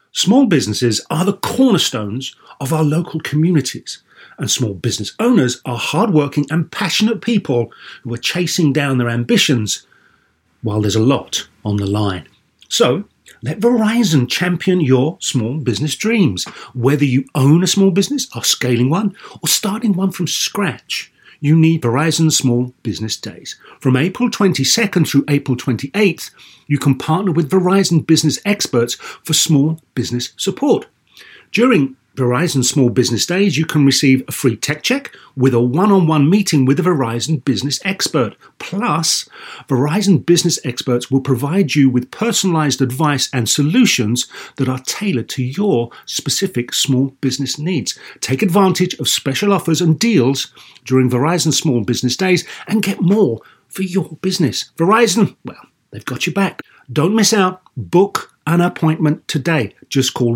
Small businesses are the cornerstones of our local communities, and small business owners are hardworking and passionate people who are chasing down their ambitions while there's a lot on the line. So, let Verizon champion your small business dreams. Whether you own a small business, are scaling one, or starting one from scratch, you need Verizon Small Business Days. From April 22nd through April 28th, you can partner with Verizon business experts for small business support. During Verizon Small Business Days, you can receive a free tech check with a one-on-one meeting with a Verizon business expert. Plus, Verizon business experts will provide you with personalized advice and solutions that are tailored to your specific small business needs. Take advantage of special offers and deals during Verizon Small Business Days and get more for your business. Verizon, well, they've got your back. Don't miss out. Book an appointment today. Just call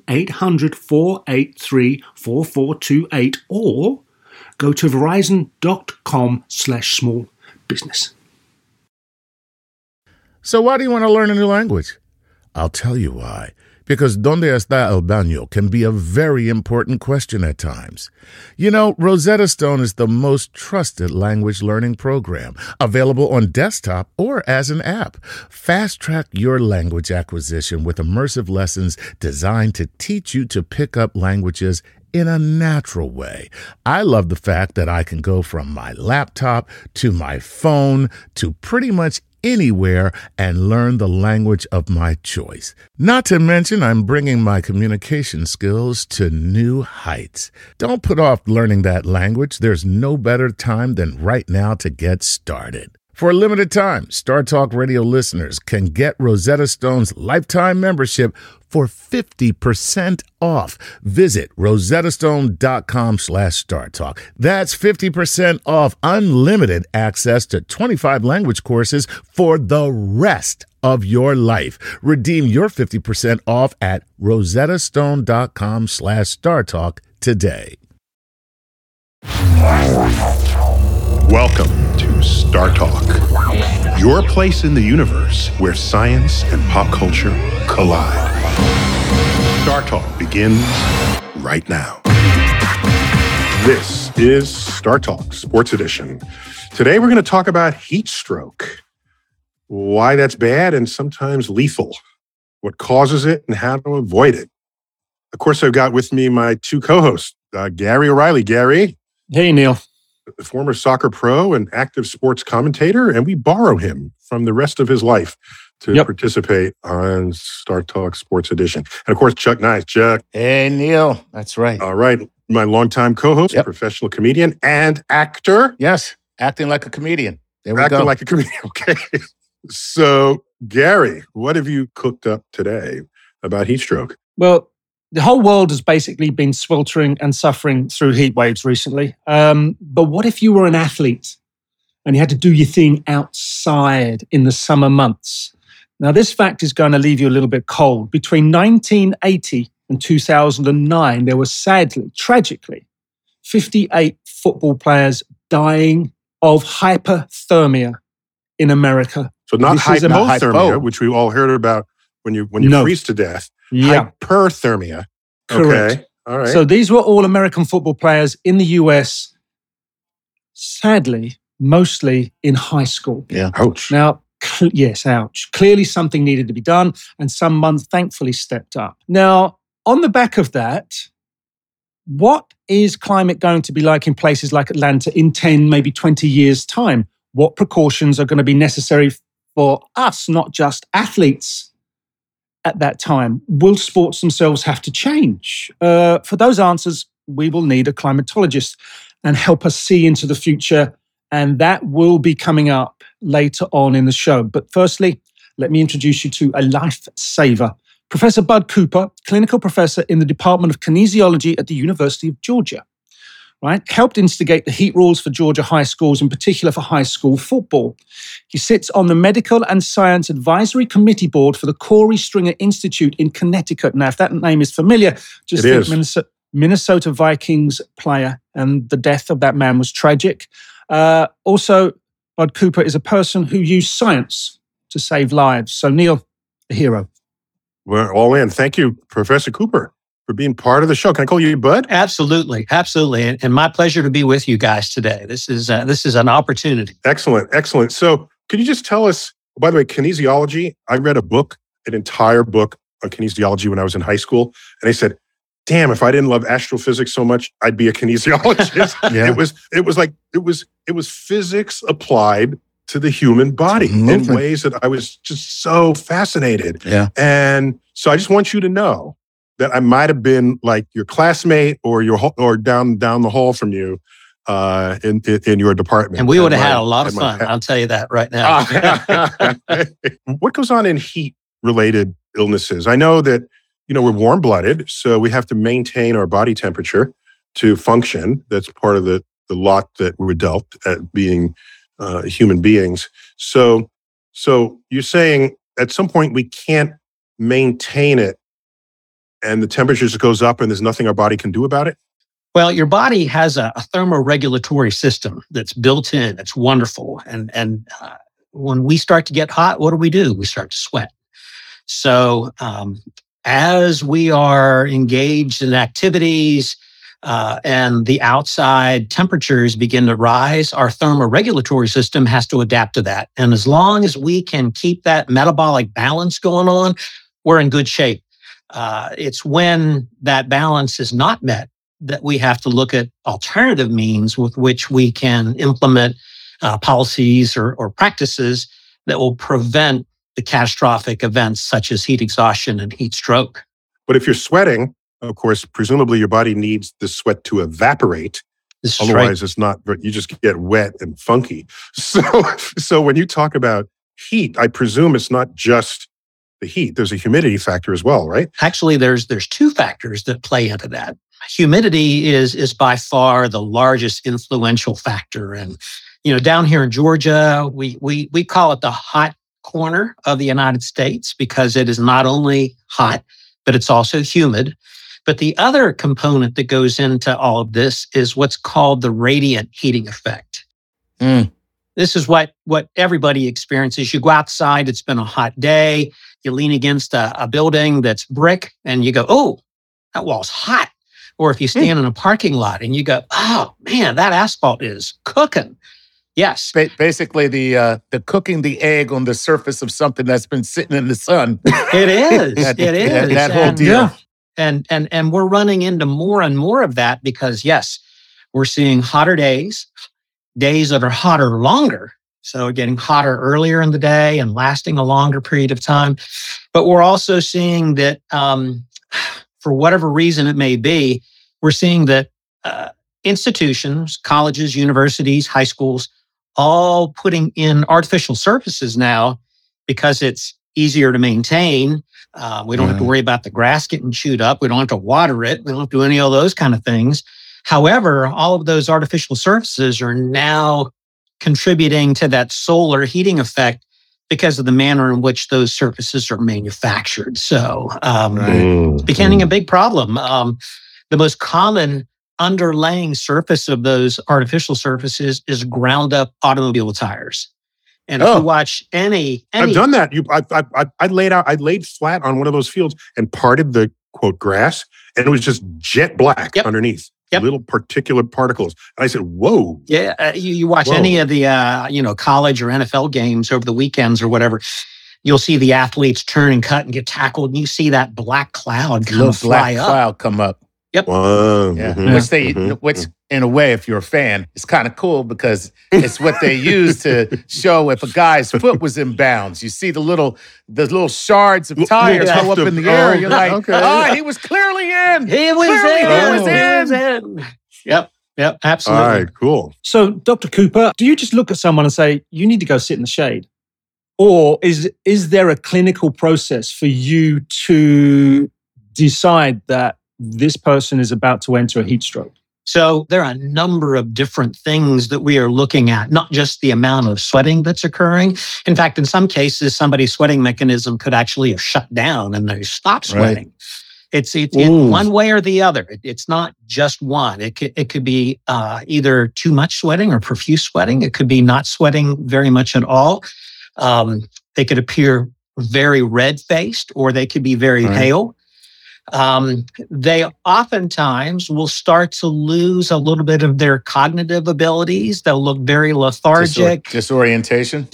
1-800-483-4428 or go to verizon.com/small business. So why do you want to learn a new language? I'll tell you why. Because ¿Dónde está el baño? Can be a very important question at times. You know, Rosetta Stone is the most trusted language learning program, available on desktop or as an app. Fast-track your language acquisition with immersive lessons designed to teach you to pick up languages in a natural way. I love the fact that I can go from my laptop to my phone to pretty much anywhere and learn the language of my choice. Not to mention, I'm bringing my communication skills to new heights. Don't put off learning that language. There's no better time than right now to get started. For a limited time, Star Talk Radio listeners can get Rosetta Stone's lifetime membership for 50% off. Visit rosettastone.com/StarTalk. That's 50% off unlimited access to 25 language courses for the rest of your life. Redeem your 50% off at rosettastone.com/StarTalk today. Welcome to Star Talk, your place in the universe where science and pop culture collide. Star Talk begins right now. This is Star Talk Sports Edition. Today we're going to talk about heat stroke, why that's bad and sometimes lethal, what causes it and how to avoid it. Of course, I've got with me my two co-hosts, Gary O'Reilly. Gary. Hey, Neil. The former soccer pro and active sports commentator, and we borrow him from the rest of his life to participate on Star Talk Sports Edition. And of course, Chuck Nice. Chuck. Hey, Neil. That's right. All right. My longtime co-host, professional comedian and actor. Yes. Acting like a comedian. There we go. Acting like a comedian. Okay. So, Gary, what have you cooked up today about heat stroke? Well, the whole world has basically been sweltering and suffering through heat waves recently. But what if you were an athlete and you had to do your thing outside in the summer months? Now, this fact is going to leave you a little bit cold. Between 1980 and 2009, there were sadly, tragically, 58 football players dying of hypothermia in America. So not hypothermia, which we all heard about when you freeze to death. Yeah. Hyperthermia. Correct. Okay. All right. So these were all American football players in the US, sadly, mostly in high school. Yeah. Ouch. Now, yes, ouch. Clearly something needed to be done, and someone thankfully stepped up. Now, on the back of that, what is climate going to be like in places like Atlanta in 10, maybe 20 years' time? What precautions are going to be necessary for us, not just athletes, at that time? Will sports themselves have to change? For those answers, we will need a climatologist and help us see into the future. And that will be coming up later on in the show. But firstly, let me introduce you to a lifesaver. Professor Bud Cooper, clinical professor in the Department of Kinesiology at the University of Georgia, right? Helped instigate the heat rules for Georgia high schools, in particular for high school football. He sits on the Medical and Science Advisory Committee Board for the Corey Stringer Institute in Connecticut. Now, if that name is familiar, just think Minnesota Vikings player, and the death of that man was tragic. Also, Bud Cooper is a person who used science to save lives. So, Neil, a hero. We're all in. Thank you, Professor Cooper, for being part of the show. Can I call you Bud? Absolutely. And my pleasure to be with you guys today. This is an opportunity. Excellent. So could you just tell us, by the way, kinesiology, I read an entire book on kinesiology when I was in high school. And I said, damn, if I didn't love astrophysics so much, I'd be a kinesiologist. Yeah. It was physics applied to the human body in ways that I was just so fascinated. Yeah. And so I just want you to know that I might have been like your classmate or down the hall from you in your department. And we would have had a lot of fun. I'll tell you that right now. What goes on in heat-related illnesses? I know that, we're warm-blooded, so we have to maintain our body temperature to function. That's part of the lot that we were dealt at being human beings. So you're saying at some point we can't maintain it and the temperature just goes up and there's nothing our body can do about it? Well, your body has a thermoregulatory system that's built in. It's wonderful. And when we start to get hot, what do? We start to sweat. So as we are engaged in activities and the outside temperatures begin to rise, our thermoregulatory system has to adapt to that. And as long as we can keep that metabolic balance going on, we're in good shape. It's when that balance is not met that we have to look at alternative means with which we can implement policies or practices that will prevent the catastrophic events such as heat exhaustion and heat stroke. But if you're sweating, of course, presumably your body needs the sweat to evaporate. Otherwise, it's not, you just get wet and funky. So when you talk about heat, I presume it's not just the heat. There's a humidity factor as well, right? Actually, there's two factors that play into that. Humidity is by far the largest influential factor. And, down here in Georgia, we call it the hot corner of the United States because it is not only hot, but it's also humid. But the other component that goes into all of this is what's called the radiant heating effect. This is what everybody experiences. You go outside, it's been a hot day, you lean against a building that's brick and you go, oh, that wall's hot. Or if you stand in a parking lot and you go, oh man, that asphalt is cooking. Yes. Basically, the cooking the egg on the surface of something that's been sitting in the sun. It is. It is. That whole deal. And we're running into more and more of that because, yes, we're seeing hotter days that are hotter longer. So getting hotter earlier in the day and lasting a longer period of time. But we're also seeing that, for whatever reason it may be, we're seeing that institutions, colleges, universities, high schools, all putting in artificial surfaces now because it's easier to maintain. We don't have to worry about the grass getting chewed up. We don't have to water it. We don't have to do any of those kind of things. However, all of those artificial surfaces are now contributing to that solar heating effect because of the manner in which those surfaces are manufactured. So it's becoming a big problem. The most common underlaying surface of those artificial surfaces is ground up automobile tires. And if you watch any I've done that. I laid flat on one of those fields and parted the quote grass, and it was just jet black underneath. Little particulate particles. And I said, whoa. Yeah, you watch any of the college or NFL games over the weekends or whatever, you'll see the athletes turn and cut and get tackled, and you see that black cloud kind of fly up. Cloud come up. Yep. Wow. Yeah. Which in a way, if you're a fan, it's kind of cool because it's what they use to show if a guy's foot was in bounds. You see the little shards of tires go up in the air. You're like, he was clearly in. He was in. Yep, absolutely. All right, cool. So, Dr. Cooper, do you just look at someone and say, you need to go sit in the shade? Or is there a clinical process for you to decide that this person is about to enter a heat stroke? So there are a number of different things that we are looking at, not just the amount of sweating that's occurring. In fact, in some cases, somebody's sweating mechanism could actually have shut down and they stop sweating. Right. It's in one way or the other. It's not just one. It could be either too much sweating or profuse sweating. It could be not sweating very much at all. They could appear very red-faced, or they could be very pale. They oftentimes will start to lose a little bit of their cognitive abilities. They'll look very lethargic. Disorientation.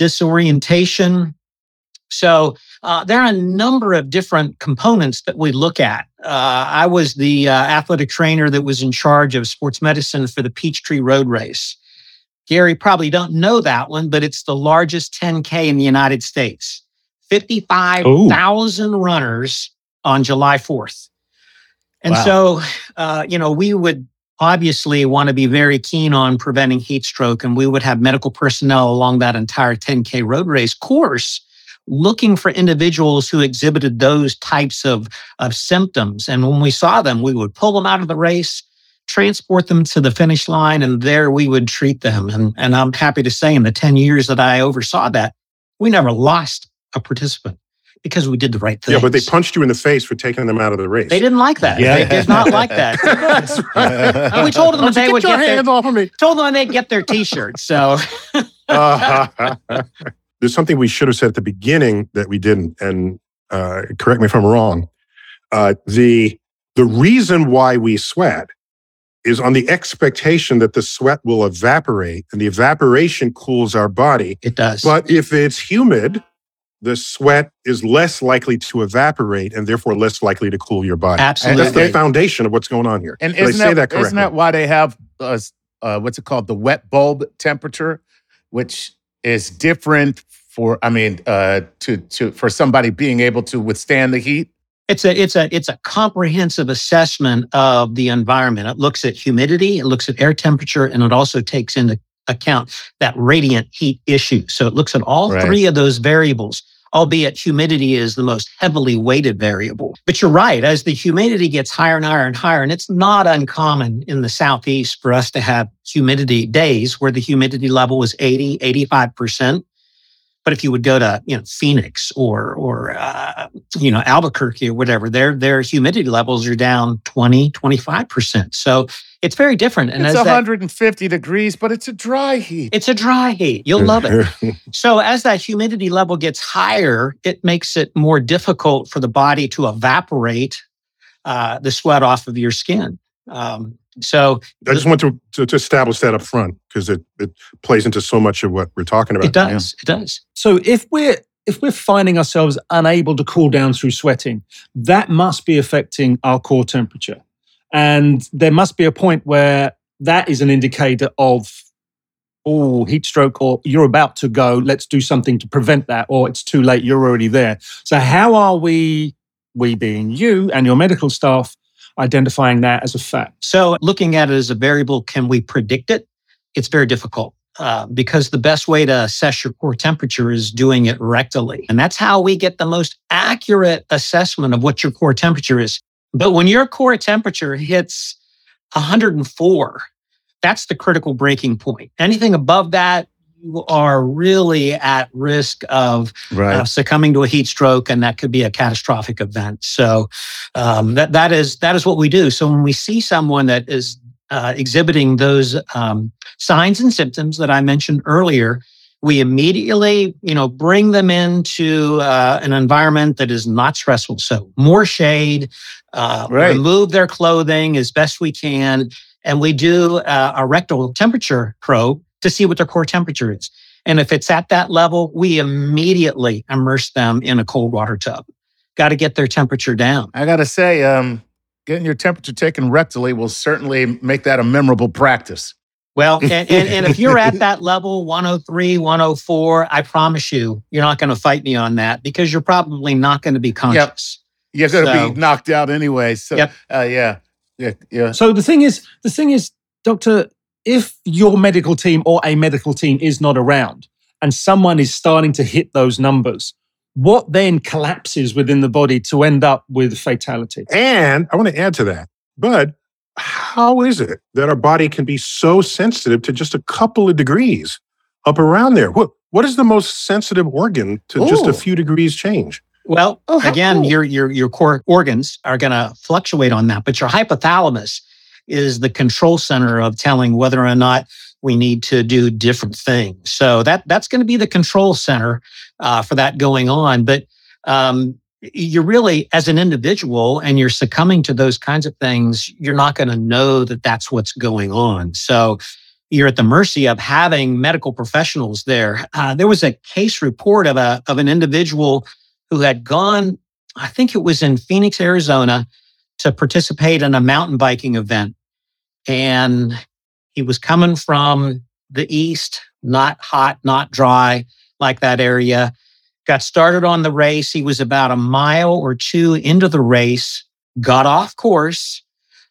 So there are a number of different components that we look at. I was the athletic trainer that was in charge of sports medicine for the Peachtree Road Race. Gary, probably don't know that one, but it's the largest 10K in the United States. 55,000 runners on July 4th. And so, we would obviously want to be very keen on preventing heat stroke, and we would have medical personnel along that entire 10K road race course looking for individuals who exhibited those types of symptoms. And when we saw them, we would pull them out of the race, transport them to the finish line, and there we would treat them. And I'm happy to say in the 10 years that I oversaw that, we never lost a participant because we did the right thing. Yeah, but they punched you in the face for taking them out of the race. They didn't like that. They did not like that. That's right. And we told them that they would get your hands off of me. Told them they'd get their T-shirts. So there's something we should have said at the beginning that we didn't, and correct me if I'm wrong. The reason why we sweat is on the expectation that the sweat will evaporate, and the evaporation cools our body. It does. But if it's humid, the sweat is less likely to evaporate and therefore less likely to cool your body. Absolutely. And that's the foundation of what's going on here. And isn't that why they have what's it called, the wet bulb temperature, which is different for for somebody being able to withstand the heat? It's a comprehensive assessment of the environment. It looks at humidity, it looks at air temperature, and it also takes into account that radiant heat issue. So it looks at all three of those variables, albeit humidity is the most heavily weighted variable. But you're right, as the humidity gets higher and higher and higher, and it's not uncommon in the Southeast for us to have humidity days where the humidity level was 80, 85%. But if you would go to Phoenix or Albuquerque or whatever, their humidity levels are down 20, 25%. So it's very different. And it's 150 degrees, but it's a dry heat. It's a dry heat. You'll love it. So as that humidity level gets higher, it makes it more difficult for the body to evaporate the sweat off of your skin. So I just want to establish that up front because it plays into so much of what we're talking about. It does. It does. So if we're finding ourselves unable to cool down through sweating, that must be affecting our core temperature. And there must be a point where that is an indicator of, heat stroke, or you're about to go, let's do something to prevent that, or it's too late, you're already there. So how are we being you and your medical staff, identifying that as a fact? So looking at it as a variable, can we predict it? It's very difficult because the best way to assess your core temperature is doing it rectally. And that's how we get the most accurate assessment of what your core temperature is. But when your core temperature hits 104, that's the critical breaking point. Anything above that, you are really at risk of succumbing to a heat stroke, and that could be a catastrophic event. So that is what we do. So when we see someone that is exhibiting those signs and symptoms that I mentioned earlier, we immediately, bring them into an environment that is not stressful. So more shade, remove their clothing as best we can, and we do a rectal temperature probe to see what their core temperature is. And if it's at that level, we immediately immerse them in a cold water tub. Got to get their temperature down. I got to say, getting your temperature taken rectally will certainly make that a memorable practice. Well, and if you're at that level, 103, 104, I promise you're not going to fight me on that because you're probably not going to be conscious. Yep. You're going to be knocked out anyway. So, yeah. So the thing is, Doctor, if your medical team or a medical team is not around and someone is starting to hit those numbers, what then collapses within the body to end up with fatality? And I want to add to that, but how is it that our body can be so sensitive to just a couple of degrees up around there? What is the most sensitive organ to just a few degrees change? Well, again, your core organs are going to fluctuate on that, but your hypothalamus is the control center of telling whether or not we need to do different things. So that's going to be the control center for that going on. But you're really, as an individual, and you're succumbing to those kinds of things, you're not going to know that that's what's going on. So you're at the mercy of having medical professionals there. There was a case report of an individual who had gone, I think it was in Phoenix, Arizona, to participate in a mountain biking event. And he was coming from the east, not hot, not dry like that area. Got started on the race. He was about a mile or two into the race, got off course,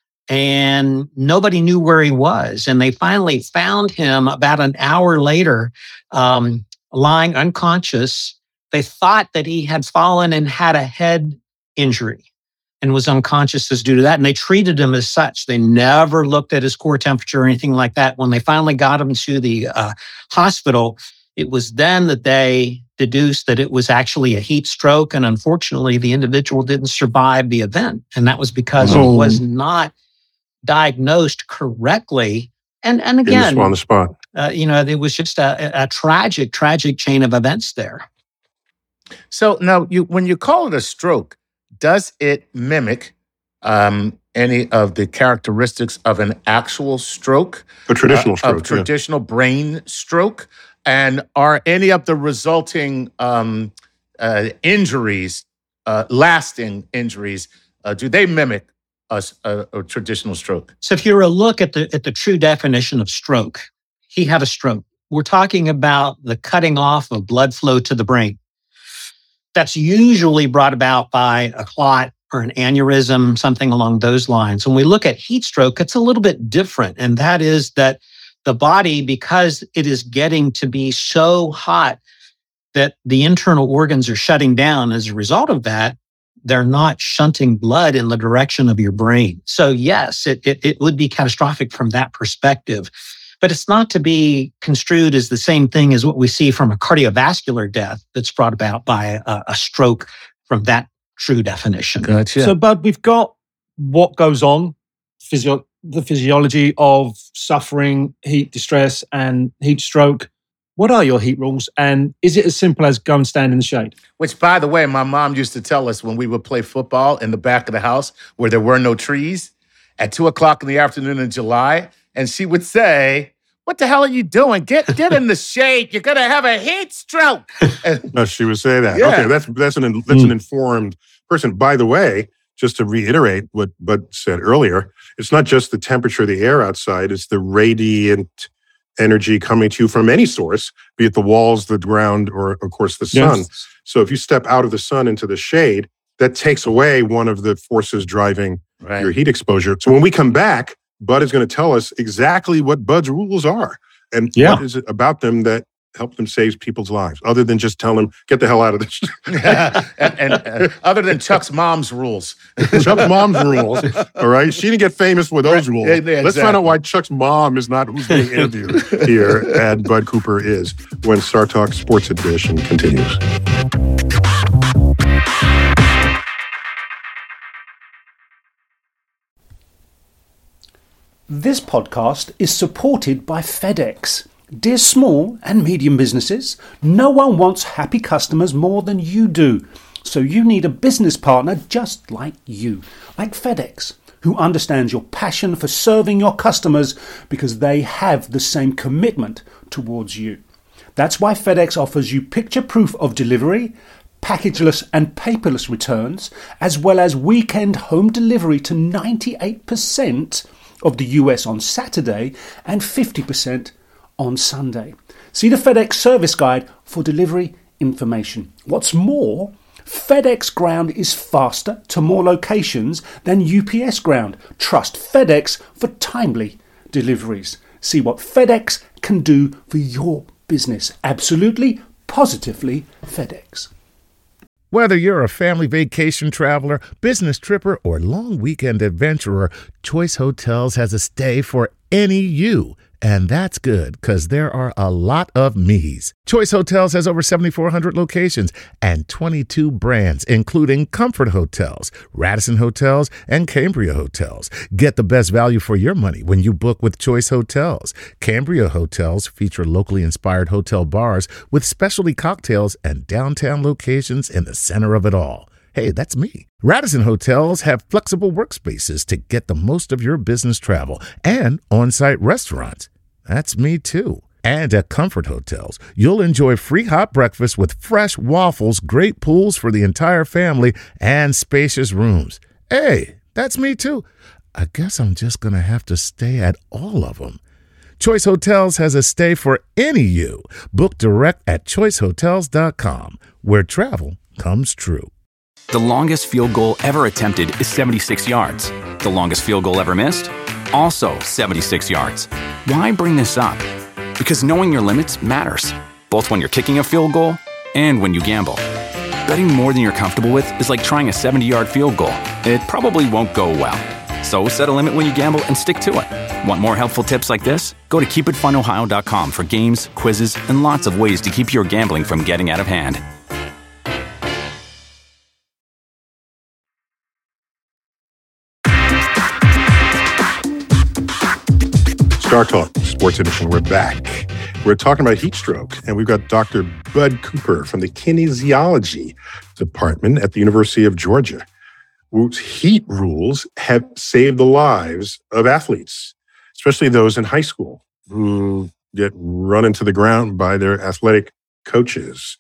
and nobody knew where he was. And they finally found him about an hour later, lying unconscious. They thought that he had fallen and had a head injury and was unconscious as due to that. And they treated him as such. They never looked at his core temperature or anything like that. When they finally got him to the hospital, it was then that they deduced that it was actually a heat stroke. And unfortunately, the individual didn't survive the event. And that was because it was not diagnosed correctly. And again, on the spot. It was just a tragic chain of events there. So now, when you call it a stroke, does it mimic any of the characteristics of an actual stroke? A traditional stroke. Of traditional brain stroke? And are any of the resulting injuries, lasting injuries, do they mimic a traditional stroke? So if you were to look at the true definition of stroke, he had a stroke. We're talking about the cutting off of blood flow to the brain. That's usually brought about by a clot or an aneurysm, something along those lines. When we look at heat stroke, it's a little bit different. And that is that the body, because it is getting to be so hot that the internal organs are shutting down as a result of that, they're not shunting blood in the direction of your brain. So yes, it would be catastrophic from that perspective. But it's not to be construed as the same thing as what we see from a cardiovascular death that's brought about by a stroke from that true definition. Gotcha. So, Bud, we've got what goes on, the physiology of suffering, heat distress, and heat stroke. What are your heat rules? And is it as simple as go and stand in the shade? Which, by the way, my mom used to tell us when we would play football in the back of the house where there were no trees at 2:00 in the afternoon in July. And she would say, "What the hell are you doing? Get in the shade. You're going to have a heat stroke." No, she would say that. Yeah. Okay, that's an informed person. By the way, just to reiterate what Bud said earlier, it's not just the temperature of the air outside, it's the radiant energy coming to you from any source, be it the walls, the ground, or of course the sun. Yes. So if you step out of the sun into the shade, that takes away one of the forces driving your heat exposure. So when we come back, Bud is going to tell us exactly what Bud's rules are and what is it about them that help them save people's lives, other than just telling them, get the hell out of this. and other than Chuck's mom's rules. Chuck's mom's rules, all right? She didn't get famous with those rules. Yeah, Let's find out why Chuck's mom is not who's being interviewed here, and Bud Cooper is, when Star Talk Sports Edition continues. This podcast is supported by FedEx. Dear small and medium businesses, no one wants happy customers more than you do. So you need a business partner just like you, like FedEx, who understands your passion for serving your customers because they have the same commitment towards you. That's why FedEx offers you picture proof of delivery, packageless and paperless returns, as well as weekend home delivery to 98% of the US on Saturday and 50% on Sunday. See the FedEx service guide for delivery information. What's more, FedEx Ground is faster to more locations than UPS Ground. Trust FedEx for timely deliveries. See what FedEx can do for your business. Absolutely, positively FedEx. Whether you're a family vacation traveler, business tripper, or long weekend adventurer, Choice Hotels has a stay for any you. And that's good, because there are a lot of me's. Choice Hotels has over 7,400 locations and 22 brands, including Comfort Hotels, Radisson Hotels, and Cambria Hotels. Get the best value for your money when you book with Choice Hotels. Cambria Hotels feature locally inspired hotel bars with specialty cocktails and downtown locations in the center of it all. Hey, that's me. Radisson Hotels have flexible workspaces to get the most of your business travel and on-site restaurants. That's me too. And at Comfort Hotels, you'll enjoy free hot breakfast with fresh waffles, great pools for the entire family, and spacious rooms. Hey, that's me too. I guess I'm just going to have to stay at all of them. Choice Hotels has a stay for any you. Book direct at choicehotels.com, where travel comes true. The longest field goal ever attempted is 76 yards. The longest field goal ever missed? Also 76 yards. Why bring this up? Because knowing your limits matters, both when you're kicking a field goal and when you gamble. Betting more than you're comfortable with is like trying a 70-yard field goal. It probably won't go well. So set a limit when you gamble and stick to it. Want more helpful tips like this? Go to keepitfunohio.com for games, quizzes, and lots of ways to keep your gambling from getting out of hand. Star Talk Sports Edition, we're back. We're talking about heat stroke, and we've got Dr. Bud Cooper from the Kinesiology Department at the University of Georgia, whose heat rules have saved the lives of athletes, especially those in high school who get run into the ground by their athletic coaches.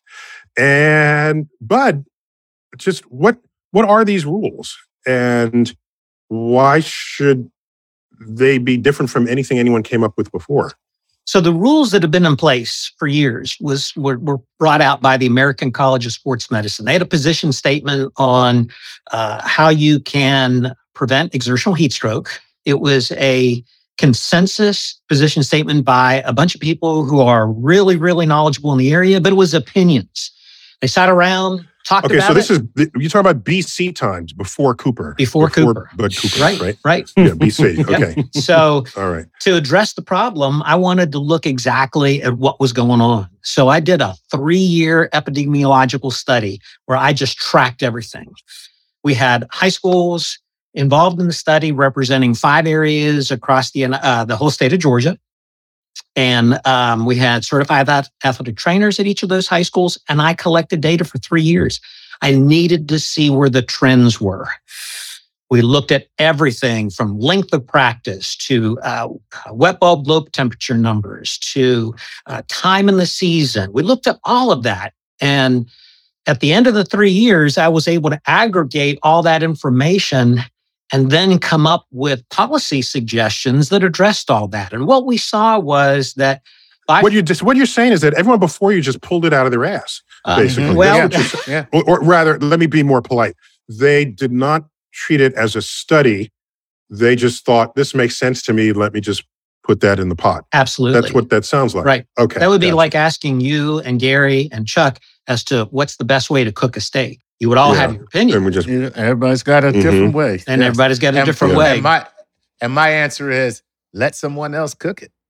And Bud, just what are these rules, and why should they be different from anything anyone came up with before? So the rules that have been in place for years were brought out by the American College of Sports Medicine. They had a position statement on how you can prevent exertional heat stroke. It was a consensus position statement by a bunch of people who are really, really knowledgeable in the area, but it was opinions. They sat around, talked about it. Okay, so you're talking about BC times, before Cooper. Before Cooper. Bud Cooper, right? Yeah, BC, okay. So all right. To address the problem, I wanted to look exactly at what was going on. So I did a 3-year epidemiological study where I just tracked everything. We had high schools involved in the study representing 5 areas across the whole state of Georgia. And we had certified athletic trainers at each of those high schools, and I collected data for 3 years. I needed to see where the trends were. We looked at everything from length of practice to wet bulb low temperature numbers to time in the season. We looked at all of that. And at the end of the 3 years, I was able to aggregate all that information and then come up with policy suggestions that addressed all that. And what we saw was that what you're saying is that everyone before you just pulled it out of their ass, basically. Well, or rather, let me be more polite. They did not treat it as a study. They just thought, this makes sense to me. Let me just put that in the pot. Absolutely. That's what that sounds like. Right. Okay. That would be like asking you and Gary and Chuck as to what's the best way to cook a steak. You would all have your opinion. And everybody's got a different way. And everybody's got a different way. And my answer is, let someone else cook it.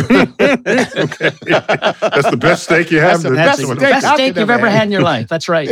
Okay. That's the best steak you have. That's the best steak you've ever had in your life. That's right.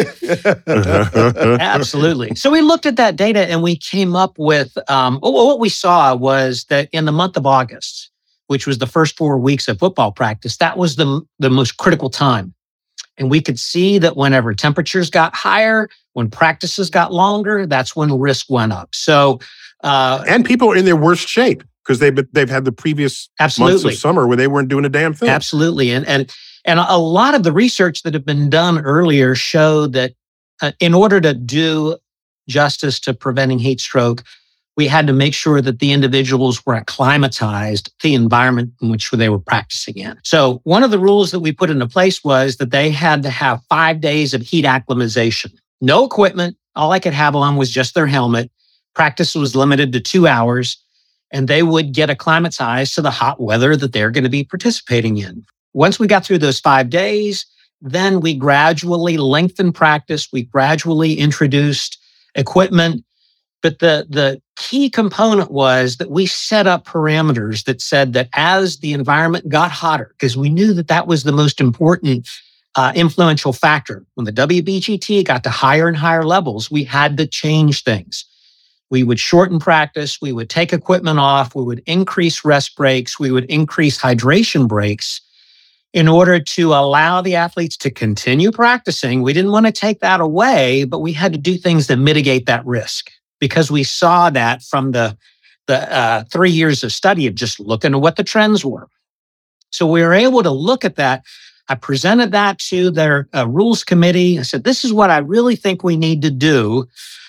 Absolutely. So we looked at that data and we came up with, what we saw was that in the month of August, which was the first 4 weeks of football practice, that was the most critical time. And we could see that whenever temperatures got higher, when practices got longer, that's when risk went up. So, and people are in their worst shape because they've had the previous months of summer where they weren't doing a damn thing. Absolutely, and a lot of the research that had been done earlier showed that in order to do justice to preventing heat stroke, we had to make sure that the individuals were acclimatized to the environment in which they were practicing in. So one of the rules that we put into place was that they had to have 5 days of heat acclimatization. No equipment. All I could have on was just their helmet. Practice was limited to 2 hours, and they would get acclimatized to the hot weather that they're going to be participating in. Once we got through those 5 days, then we gradually lengthened practice. We gradually introduced equipment. But the key component was that we set up parameters that said that as the environment got hotter, because we knew that that was the most important influential factor. When the WBGT got to higher and higher levels, we had to change things. We would shorten practice. We would take equipment off. We would increase rest breaks. We would increase hydration breaks in order to allow the athletes to continue practicing. We didn't want to take that away, but we had to do things that mitigate that risk because we saw that from the 3 years of study of just looking at what the trends were. So we were able to look at that. I presented that to their rules committee. I said, this is what I really think we need to do.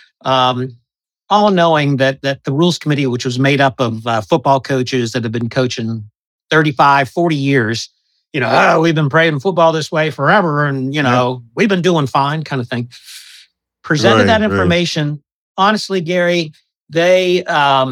All knowing that the rules committee, which was made up of football coaches that have been coaching 35, 40 years, we've been playing football this way forever. And, we've been doing fine kind of thing. Presented that information. Right. Honestly, Gary, they,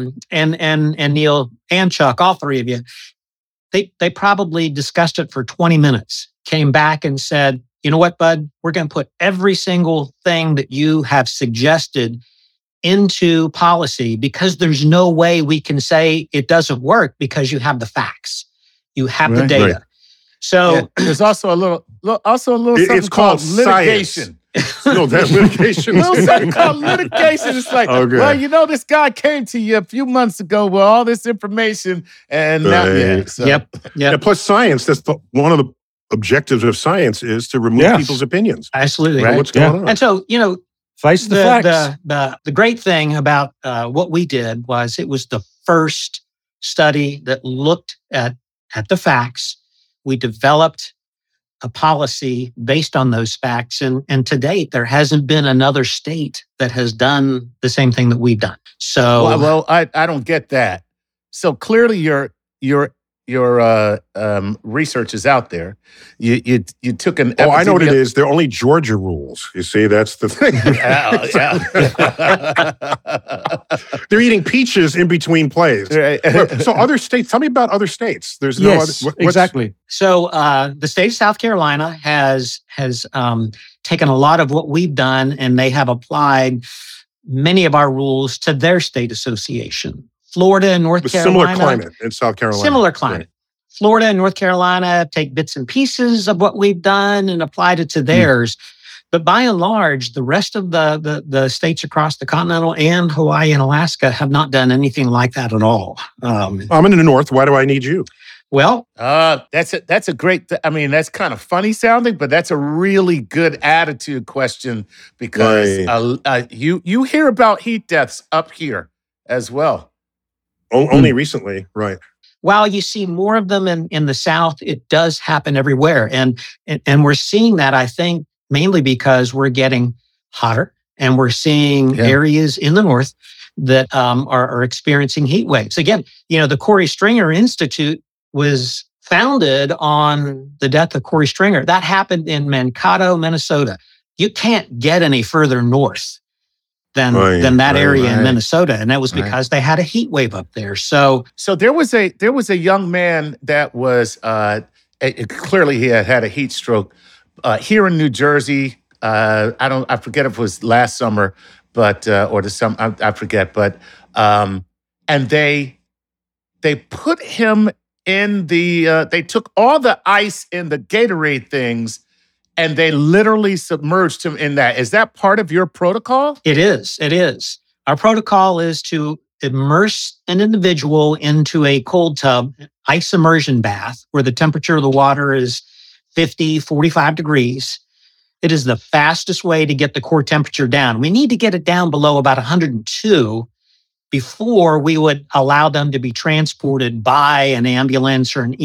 and Neil and Chuck, all three of you, they probably discussed it for 20 minutes, came back and said, you know what, bud, we're going to put every single thing that you have suggested into policy because there's no way we can say it doesn't work because you have the facts. You have the data. Right. So there's also a little it's called litigation. No, that's litigation. Little something called litigation. It's like, well, this guy came to you a few months ago with all this information, and now, so. Yep. And plus, science. That's one of the objectives of science is to remove people's opinions. Absolutely, right. What's going on? And so, face the facts. The great thing about what we did was it was the first study that looked at the facts. We developed a policy based on those facts. And to date, there hasn't been another state that has done the same thing that we've done. So, well, I don't get that. So clearly, your research is out there. You took an. Oh, I know what it is. They're only Georgia rules. You see, that's the thing. They're eating peaches in between plays. Right. So other states. Tell me about other states. There's no other. Exactly. So the state of South Carolina has taken a lot of what we've done, and they have applied many of our rules to their state association. Florida and North Carolina. Similar climate in South Carolina. Similar climate. Right. Florida and North Carolina take bits and pieces of what we've done and applied it to theirs. But by and large, the rest of the states across the continental and Hawaii and Alaska have not done anything like that at all. I'm in the North. Why do I need you? Well, that's a great. That's kind of funny sounding, but that's a really good attitude question because you hear about heat deaths up here as well. Only recently, right? While you see more of them in the South, it does happen everywhere, and we're seeing that. I think mainly because we're getting hotter, and we're seeing areas in the North that are experiencing heat waves. Again, the Corey Stringer Institute was founded on the death of Corey Stringer. That happened in Mankato, Minnesota. You can't get any further north than that area in Minnesota, and that was because they had a heat wave up there. So there was a young man that was clearly he had a heat stroke here in New Jersey. I forget if it was last summer, but or the summer I forget, but and they put him in the they took all the ice in the Gatorade things. And they literally submerged him in that. Is that part of your protocol? It is. Our protocol is to immerse an individual into a cold tub, ice immersion bath, where the temperature of the water is 50, 45 degrees. It is the fastest way to get the core temperature down. We need to get it down below about 102 before we would allow them to be transported by an ambulance or an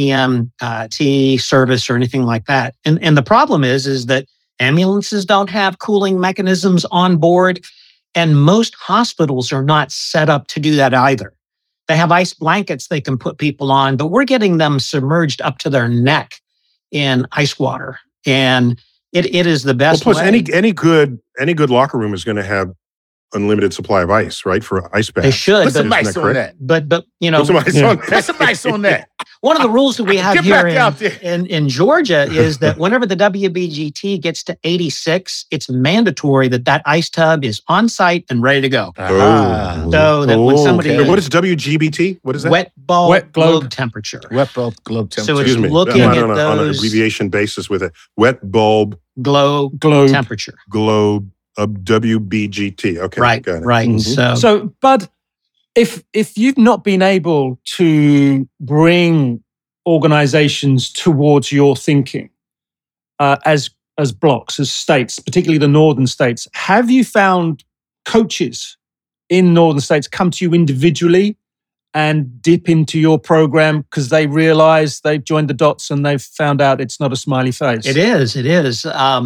EMT service or anything like that. And the problem is that ambulances don't have cooling mechanisms on board, and most hospitals are not set up to do that either. They have ice blankets they can put people on, but we're getting them submerged up to their neck in ice water. And it is the best way. Plus, any good locker room is going to have unlimited supply of ice, right? For ice baths. They should. Put some ice on that. But put some ice on that. Put some ice on that. One of the rules that we have Get here back out there. in Georgia is that whenever the WBGT gets to 86, it's mandatory that ice tub is on site and ready to go. Ah. So that when somebody Wait, what is WGBT? What is that? wet bulb Wet globe. globe temperature. Wet bulb globe temperature. So it's Excuse me. looking I'm at on an those abbreviation basis with a wet bulb globe Globe. temperature. globe of WBGT. Okay, Right, got it. right. Mhm. So, Bud, if you've not been able to bring organizations towards your thinking as blocks, as states, particularly the northern states, have you found coaches in northern states come to you individually and dip into your program because they realize they've joined the dots and they've found out it's not a smiley face? It is.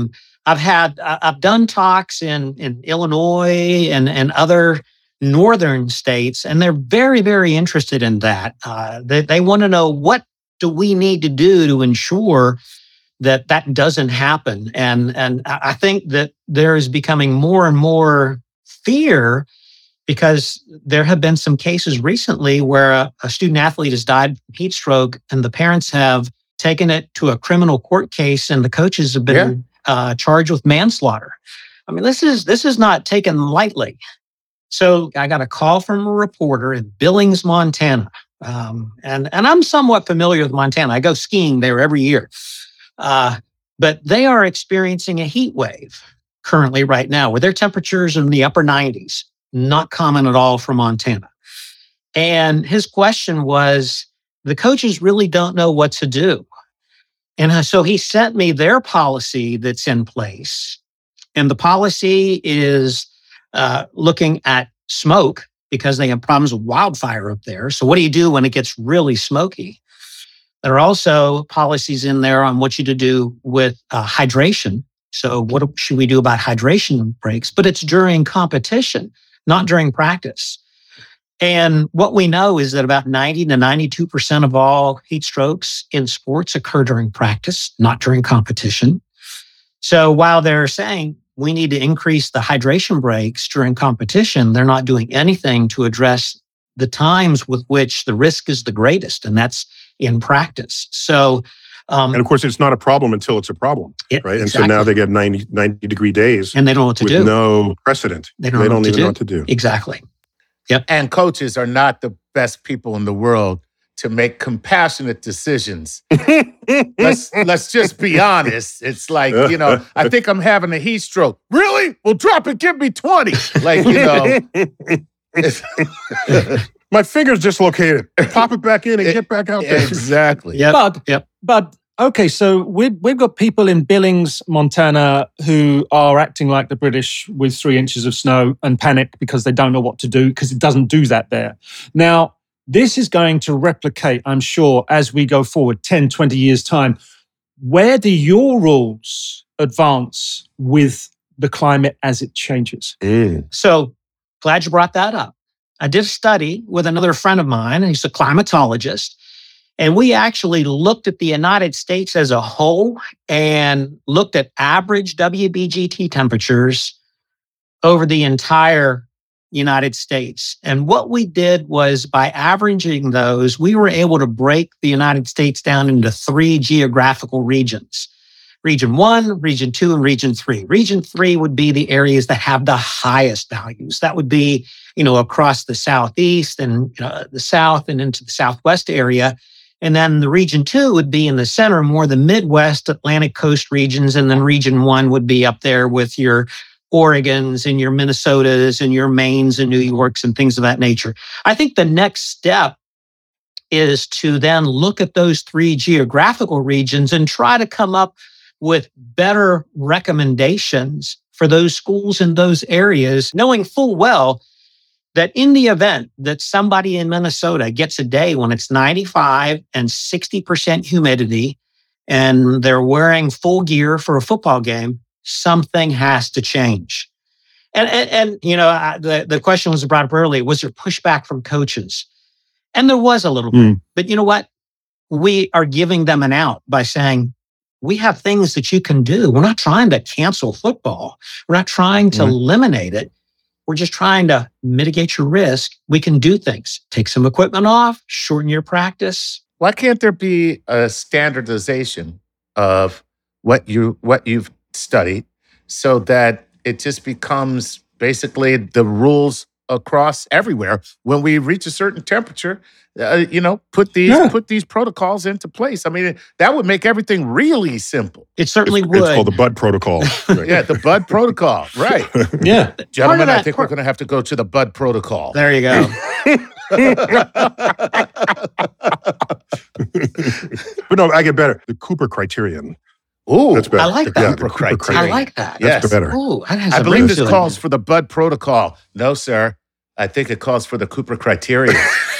I've done talks in Illinois and other northern states, and they're very, very interested in that. They want to know, what do we need to do to ensure that doesn't happen? And I think that there is becoming more and more fear, because there have been some cases recently where a student athlete has died from heat stroke, and the parents have taken it to a criminal court case, and the coaches have been charged with manslaughter. I mean, this is not taken lightly. So I got a call from a reporter in Billings, Montana, and I'm somewhat familiar with Montana. I go skiing there every year, but they are experiencing a heat wave currently right now, where their temperatures are in the upper 90s. Not common at all for Montana. And his question was, the coaches really don't know what to do. And so he sent me their policy that's in place. And the policy is looking at smoke, because they have problems with wildfire up there. So what do you do when it gets really smoky? There are also policies in there on what you to do with hydration. So what should we do about hydration breaks? But it's during competition, not during practice. And what we know is that about 90 to 92% of all heat strokes in sports occur during practice, not during competition. So while they're saying we need to increase the hydration breaks during competition, they're not doing anything to address the times with which the risk is the greatest, and that's in practice. So, and of course, it's not a problem until it's a problem, right? And so now they get 90-degree days, and they don't know what to do. With no precedent. They don't even know what to do. Exactly. Yep. And coaches are not the best people in the world to make compassionate decisions. Let's just be honest. It's like, I think I'm having a heat stroke. Really? Well, drop it. Give me 20. Like, my finger's dislocated. Pop it back in and get back out there. Exactly. But okay, so we've got people in Billings, Montana, who are acting like the British with 3 inches of snow and panic because they don't know what to do, because it doesn't do that there. Now, this is going to replicate, I'm sure, as we go forward, 10, 20 years' time. Where do your rules advance with the climate as it changes? So glad you brought that up. I did a study with another friend of mine. He's a climatologist. And we actually looked at the United States as a whole and looked at average WBGT temperatures over the entire United States. And what we did was, by averaging those, we were able to break the United States down into 3 geographical regions. Region 1, Region 2, and Region 3. Region 3 would be the areas that have the highest values. That would be, across the Southeast and the South and into the Southwest area. And then the Region 2 would be in the center, more the Midwest, Atlantic coast regions. And then Region 1 would be up there with your Oregons and your Minnesotas and your Maines and New Yorks and things of that nature. I think the next step is to then look at those 3 geographical regions and try to come up with better recommendations for those schools in those areas, knowing full well that in the event that somebody in Minnesota gets a day when it's 95 and 60% humidity and they're wearing full gear for a football game, something has to change. And the question was brought up earlier, was there pushback from coaches? And there was a little bit. But you know what? We are giving them an out by saying, we have things that you can do. We're not trying to cancel football. We're not trying to eliminate it. We're just trying to mitigate your risk. We can do things. Take some equipment off, shorten your practice, Why can't there be a standardization of what you've studied so that it just becomes basically the rules across everywhere? When we reach a certain temperature, put these protocols into place. I mean, that would make everything really simple. It certainly would. It's called the Bud Protocol. Right. Yeah, the Bud Protocol. Right. Yeah. Gentlemen, I think we're going to have to go to the Bud Protocol. There you go. But no, I get better. The Cooper criterion. Ooh, That's better. I like that. Yeah, Cooper the Cooper criterion. I like that. Yes. That's better. Ooh, that has I some believe ring this to it. calls for the Bud Protocol. No, sir. I think it calls for the Cooper criterion.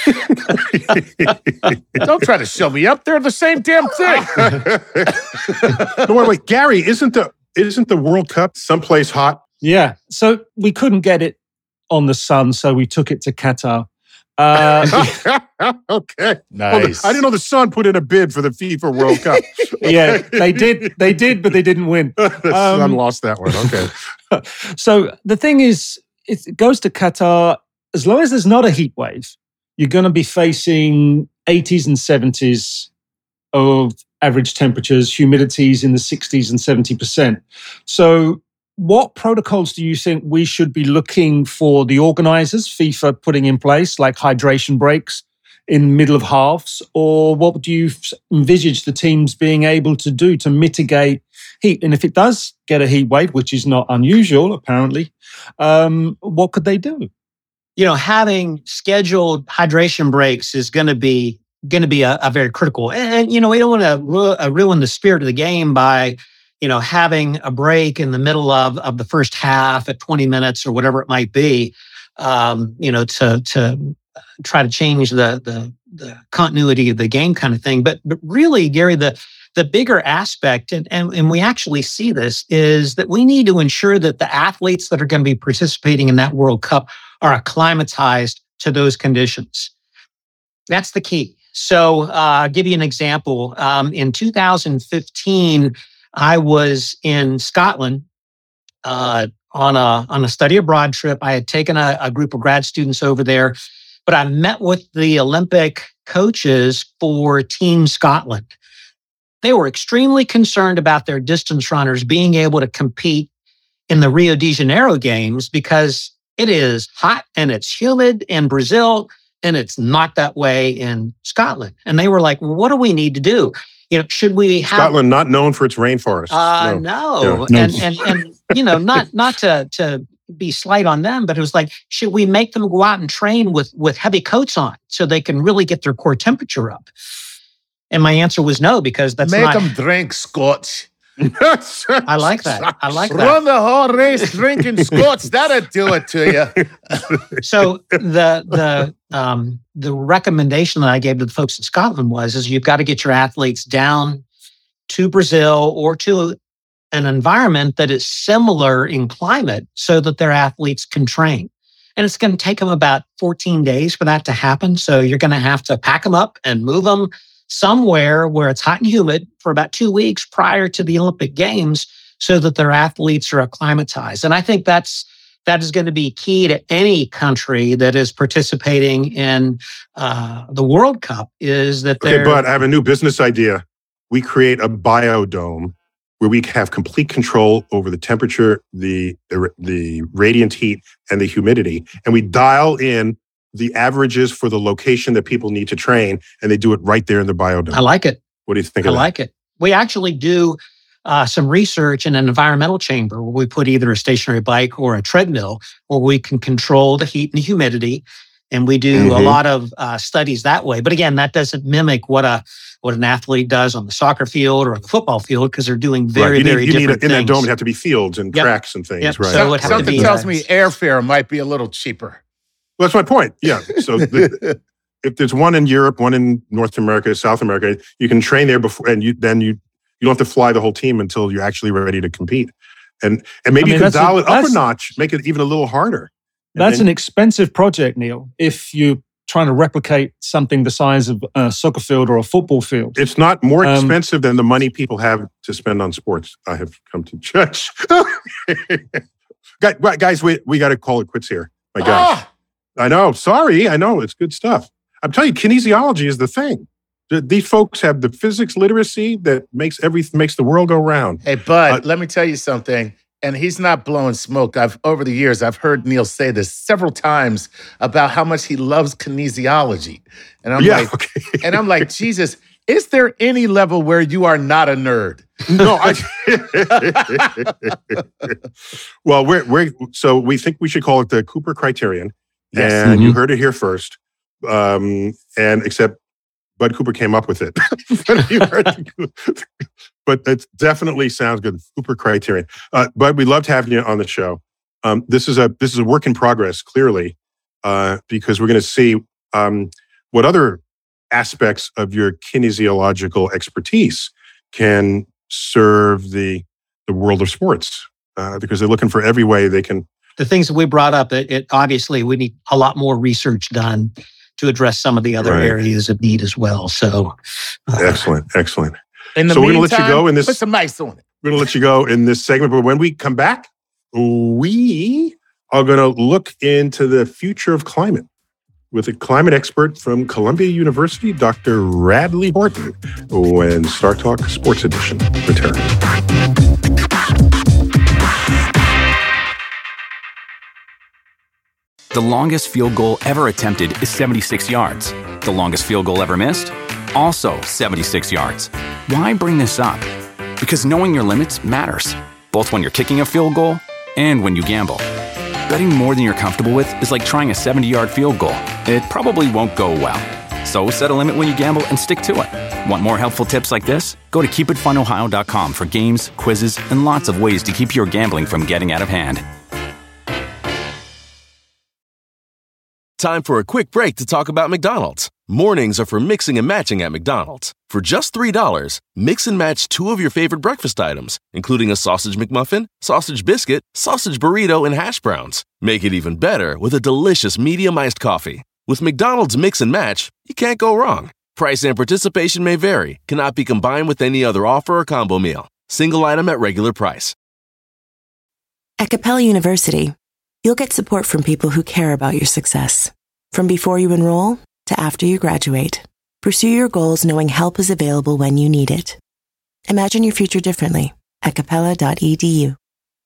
Don't try to show me up. They're the same damn thing. No, wait, Gary, isn't the World Cup someplace hot? Yeah. So we couldn't get it on the sun, so we took it to Qatar. Okay. Nice. Well, I didn't know the Sun put in a bid for the FIFA World Cup. Yeah, they did, but they didn't win. The Sun lost that one. Okay. So the thing is, it goes to Qatar. As long as there's not a heat wave, you're going to be facing 80s and 70s of average temperatures, humidities in the 60s and 70%. So what protocols do you think we should be looking for the organizers, FIFA, putting in place, like hydration breaks in middle of halves? Or what do you envisage the teams being able to do to mitigate heat? And if it does get a heat wave, which is not unusual, apparently, what could they do? Having scheduled hydration breaks is going to be a very critical. And we don't want to ruin the spirit of the game by having a break in the middle of the first half at 20 minutes or whatever it might be, to try to change the continuity of the game kind of thing. But really, Gary, the bigger aspect, and we actually see this, is that we need to ensure that the athletes that are going to be participating in that World Cup are acclimatized to those conditions. That's the key. So I'll give you an example. In 2015, I was in Scotland on a study abroad trip. I had taken a group of grad students over there, but I met with the Olympic coaches for Team Scotland. They were extremely concerned about their distance runners being able to compete in the Rio de Janeiro games because it is hot and it's humid in Brazil, and it's not that way in Scotland. And they were like, well, what do we need to do? Should we have Scotland not known for its rainforests? No. Yeah. And not to be slight on them, but it was like, should we make them go out and train with heavy coats on so they can really get their core temperature up? And my answer was no, because that's Make not. them drink Scotch. I like that. Run the whole race drinking Scotch. That'll do it to you. So the recommendation that I gave to the folks in Scotland is you've got to get your athletes down to Brazil or to an environment that is similar in climate so that their athletes can train. And it's going to take them about 14 days for that to happen. So you're going to have to pack them up and move them somewhere where it's hot and humid for about 2 weeks prior to the Olympic Games so that their athletes are acclimatized. And I think that is going to be key to any country that is participating in the World Cup, is that they're... Okay, Bud, I have a new business idea. We create a biodome where we have complete control over the temperature, the radiant heat, and the humidity. And we dial in the averages for the location that people need to train, and they do it right there in the biodome. I like it. What do you think of that? I like it. We actually do some research in an environmental chamber where we put either a stationary bike or a treadmill where we can control the heat and the humidity. And we do a lot of studies that way. But again, that doesn't mimic what an athlete does on the soccer field or on the football field, because they're doing very different things. In that dome, it have to be fields and tracks and things, right? So it would have to Something be tells me airfare might be a little cheaper. Well, that's my point. Yeah. So if there's one in Europe, one in North America, South America, you can train there before, and you don't have to fly the whole team until you're actually ready to compete. And maybe you can dial it up a notch, make it even a little harder. That's an expensive project, Neil, if you're trying to replicate something the size of a soccer field or a football field. It's not more expensive than the money people have to spend on sports, I have come to judge. Guys, we got to call it quits here. My gosh. I know. Sorry. I know. It's good stuff. I'm telling you, kinesiology is the thing. These folks have the physics literacy that makes the world go round. Hey, Bud, let me tell you something. And he's not blowing smoke. Over the years, I've heard Neil say this several times about how much he loves kinesiology. And I'm like, Jesus, is there any level where you are not a nerd? No, well, so we think we should call it the Cooper criterion. Yes. And you heard it here first. And except Bud Cooper came up with it. But it definitely sounds good. Cooper criterion. Bud, we loved having you on the show. This is a work in progress, clearly, because we're going to see what other aspects of your kinesiological expertise can serve the world of sports, because they're looking for every way they can. The things that we brought up, it obviously we need a lot more research done to address some of the other areas of need as well. So, excellent. In the so meantime, we're going to let you go in this. Put some ice on it. We're going to let you go in this segment, but when we come back, we are going to look into the future of climate with a climate expert from Columbia University, Dr. Radley Horton, when Star Talk Sports Edition returns. The longest field goal ever attempted is 76 yards. The longest field goal ever missed? Also 76 yards. Why bring this up? Because knowing your limits matters, both when you're kicking a field goal and when you gamble. Betting more than you're comfortable with is like trying a 70-yard field goal. It probably won't go well. So set a limit when you gamble and stick to it. Want more helpful tips like this? Go to keepitfunohio.com for games, quizzes, and lots of ways to keep your gambling from getting out of hand. Time for a quick break to talk about McDonald's. Mornings are for mixing and matching at McDonald's. For just $3, mix and match 2 of your favorite breakfast items, including a sausage McMuffin, sausage biscuit, sausage burrito, and hash browns. Make it even better with a delicious medium iced coffee. With McDonald's Mix and Match, you can't go wrong. Price and participation may vary, cannot be combined with any other offer or combo meal. Single item at regular price. At Capella University, you'll get support from people who care about your success. From before you enroll to after you graduate, pursue your goals knowing help is available when you need it. Imagine your future differently at capella.edu.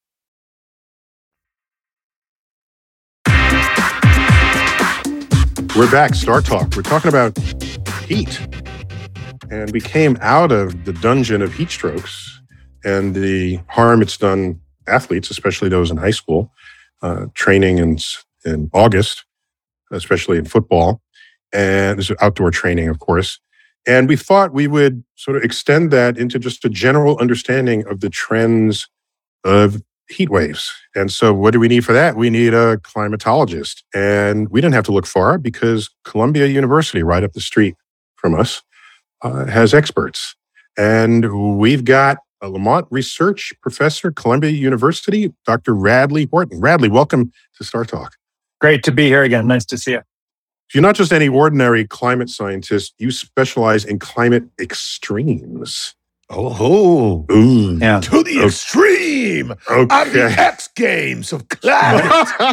We're back, Star Talk. We're talking about heat. And we came out of the dungeon of heat strokes and the harm it's done athletes, especially those in high school, training in August, especially in football, and this is outdoor training, of course. And we thought we would sort of extend that into just a general understanding of the trends of heat waves. And so what do we need for that? We need a climatologist. And we didn't have to look far because Columbia University, right up the street from us, has experts. And we've got a Lamont Research Professor, Columbia University, Dr. Radley Horton. Radley, welcome to Star Talk. Great to be here again. Nice to see you. You're not just any ordinary climate scientist. You specialize in climate extremes. Oh, yeah. To the extreme of the X Games of climate.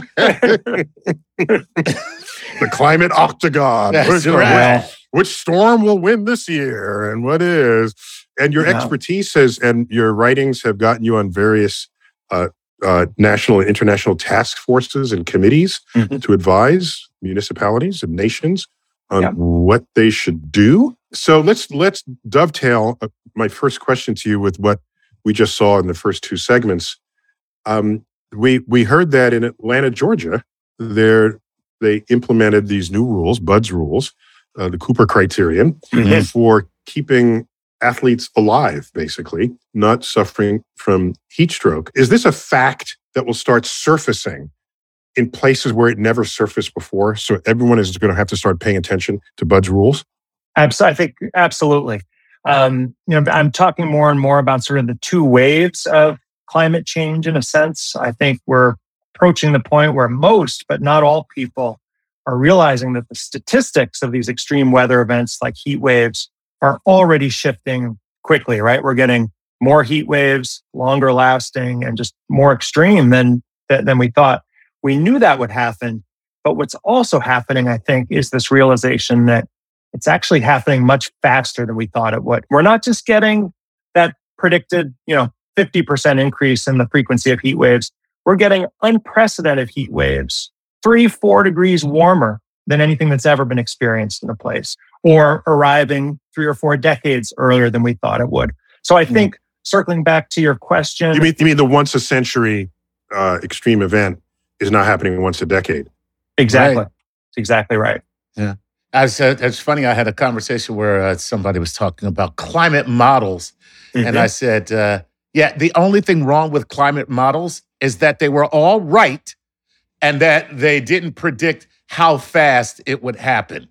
The climate octagon. That's right. Which storm will win this year and what is? And your expertise has, and your writings have gotten you on various national and international task forces and committees to advise municipalities and nations on what they should do. So let's dovetail my first question to you with what we just saw in the first 2 segments. We heard that in Atlanta, Georgia, they implemented these new rules, Bud's rules, the Cooper criterion, for keeping athletes alive, basically, not suffering from heat stroke. Is this a fact that will start surfacing in places where it never surfaced before? So everyone is going to have to start paying attention to Bud's rules? I think absolutely. I'm talking more and more about sort of the 2 waves of climate change in a sense. I think we're approaching the point where most, but not all people are realizing that the statistics of these extreme weather events like heat waves are already shifting quickly, right? We're getting more heat waves, longer lasting, and just more extreme than we thought. We knew that would happen, but what's also happening, I think, is this realization that it's actually happening much faster than we thought it would. We're not just getting that predicted, 50% increase in the frequency of heat waves. We're getting unprecedented heat waves, 3-4 degrees warmer than anything that's ever been experienced in a place, or arriving 3 or 4 decades earlier than we thought it would. So I think, circling back to your question... You mean the once a century extreme event is not happening once a decade? Exactly. Right. That's exactly right. Yeah. It's funny, I had a conversation where somebody was talking about climate models. Mm-hmm. And I said, the only thing wrong with climate models is that they were all right and that they didn't predict how fast it would happen.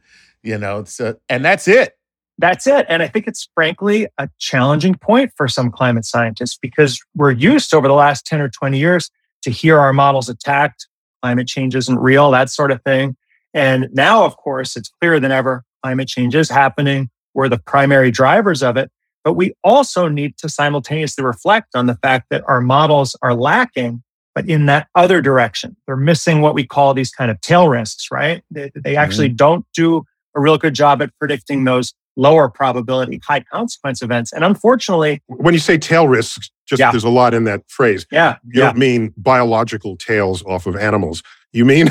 And that's it. That's it. And I think it's frankly a challenging point for some climate scientists because we're used over the last 10 or 20 years to hear our models attacked, climate change isn't real, that sort of thing. And now, of course, it's clearer than ever, climate change is happening. We're the primary drivers of it. But we also need to simultaneously reflect on the fact that our models are lacking, but in that other direction. They're missing what we call these kind of tail risks, right? They actually don't do a real good job at predicting those lower probability, high consequence events. And unfortunately... When you say tail risks, there's a lot in that phrase. Yeah. You don't mean biological tails off of animals. You mean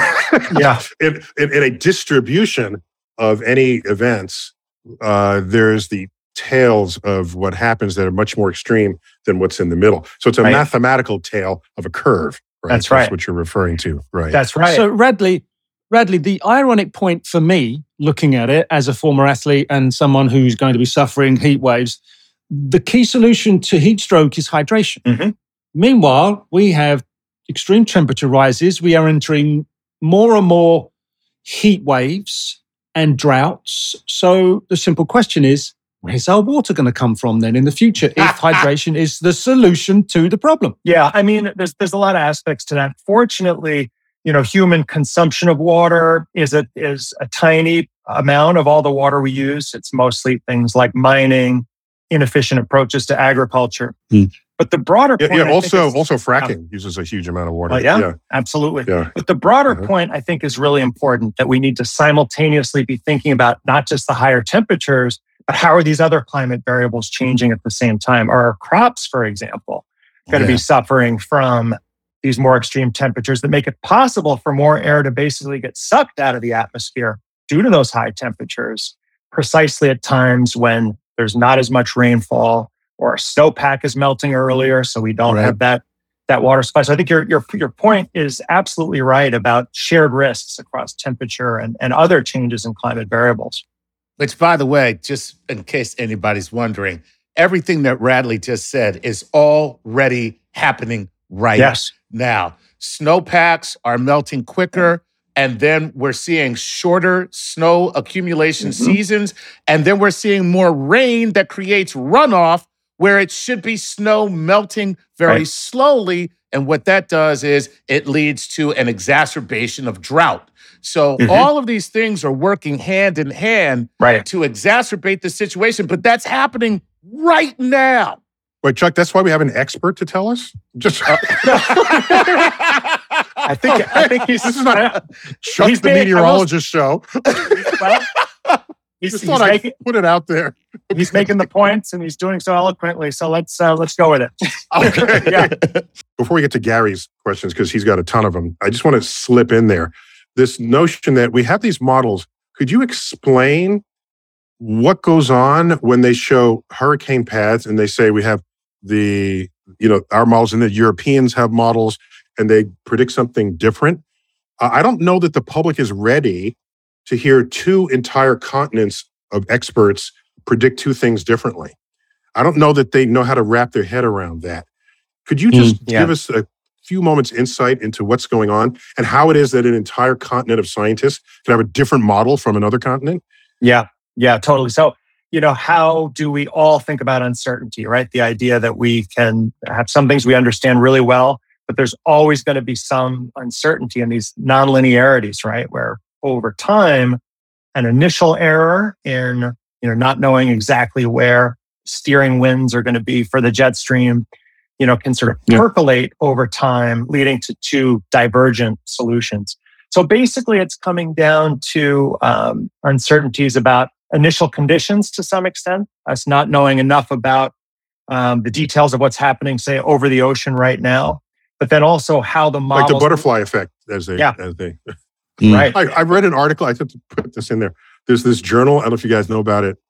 in a distribution of any events, there's the tails of what happens that are much more extreme than what's in the middle. So it's a mathematical tail of a curve, right? That's right. That's what you're referring to, right? That's right. So Radley, the ironic point for me, looking at it as a former athlete and someone who's going to be suffering heat waves, the key solution to heat stroke is hydration. Mm-hmm. Meanwhile, we have extreme temperature rises. We are entering more and more heat waves and droughts. So the simple question is, where's our water going to come from then in the future if hydration is the solution to the problem? Yeah, I mean, there's a lot of aspects to that. Fortunately, human consumption of water is a tiny amount of all the water we use. It's mostly things like mining, inefficient approaches to agriculture. But the broader point... also fracking uses a huge amount of water. Absolutely. Yeah. But the broader point, I think, is really important, that we need to simultaneously be thinking about not just the higher temperatures, but how are these other climate variables changing at the same time? Are our crops, for example, going to be suffering from these more extreme temperatures that make it possible for more air to basically get sucked out of the atmosphere due to those high temperatures, precisely at times when there's not as much rainfall or our snowpack is melting earlier, so we don't have that water supply. So I think your point is absolutely right about shared risks across temperature and other changes in climate variables. Which, by the way, just in case anybody's wondering, everything that Radley just said is already happening right now. Snowpacks are melting quicker, and then we're seeing shorter snow accumulation seasons, and then we're seeing more rain that creates runoff where it should be snow melting very slowly. And what that does is it leads to an exacerbation of drought. So all of these things are working hand in hand to exacerbate the situation, but that's happening right now. Wait, Chuck, that's why we have an expert to tell us? I think he's... This is not Chuck the meteorologist show. He's thought I'd put it out there. He's making the points and he's doing so eloquently. So let's go with it. Okay. Before we get to Gary's questions, because he's got a ton of them, I just want to slip in there this notion that we have these models. Could you explain what goes on when they show hurricane paths and they say we have our models and the Europeans have models and they predict something different? I don't know that the public is ready to hear two entire continents of experts predict two things differently. I don't know that they know how to wrap their head around that. Could you just give us a few moments insight into what's going on and how it is that an entire continent of scientists can have a different model from another continent? Yeah, totally. So, how do we all think about uncertainty, right? The idea that we can have some things we understand really well, but there's always going to be some uncertainty in these nonlinearities, right? Where over time, an initial error in not knowing exactly where steering winds are going to be for the jet stream, can sort of percolate over time, leading to two divergent solutions. So basically, it's coming down to uncertainties about initial conditions to some extent, us not knowing enough about the details of what's happening, say, over the ocean right now, but then also how the models... Like the butterfly effect, as they... Right. I read an article, I have to put this in there. There's this journal, I don't know if you guys know about it.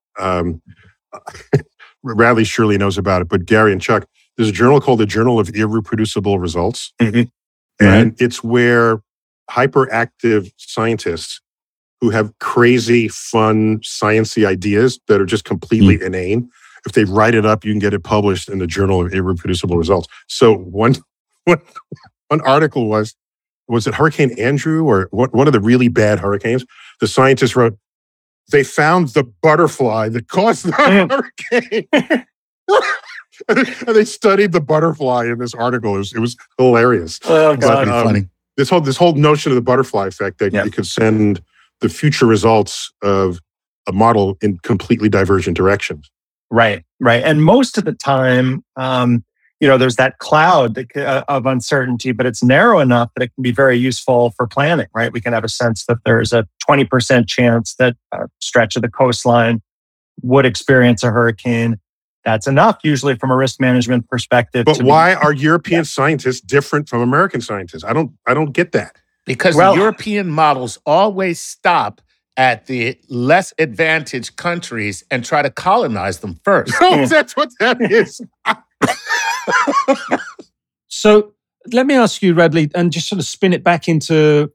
Radley surely knows about it, but Gary and Chuck, there's a journal called the Journal of Irreproducible Results. Mm-hmm. And it's where hyperactive scientists who have crazy, fun, sciencey ideas that are just completely inane, if they write it up, you can get it published in the Journal of Irreproducible Results. So one article was it Hurricane Andrew or one of the really bad hurricanes? The scientists wrote, they found the butterfly that caused the hurricane. And they studied the butterfly in this article. It was hilarious. Oh, God. Funny. This whole notion of the butterfly effect that you could send the future results of a model in completely divergent directions. Right. And most of the time, there's that cloud of uncertainty, but it's narrow enough that it can be very useful for planning, right? We can have a sense that there's a 20% chance that a stretch of the coastline would experience a hurricane. That's enough, usually from a risk management perspective. But why are European scientists different from American scientists? I don't get that. Because the European models always stop at the less advantaged countries and try to colonize them first. Oh, that's what that is. So let me ask you, Radley, and just sort of spin it back into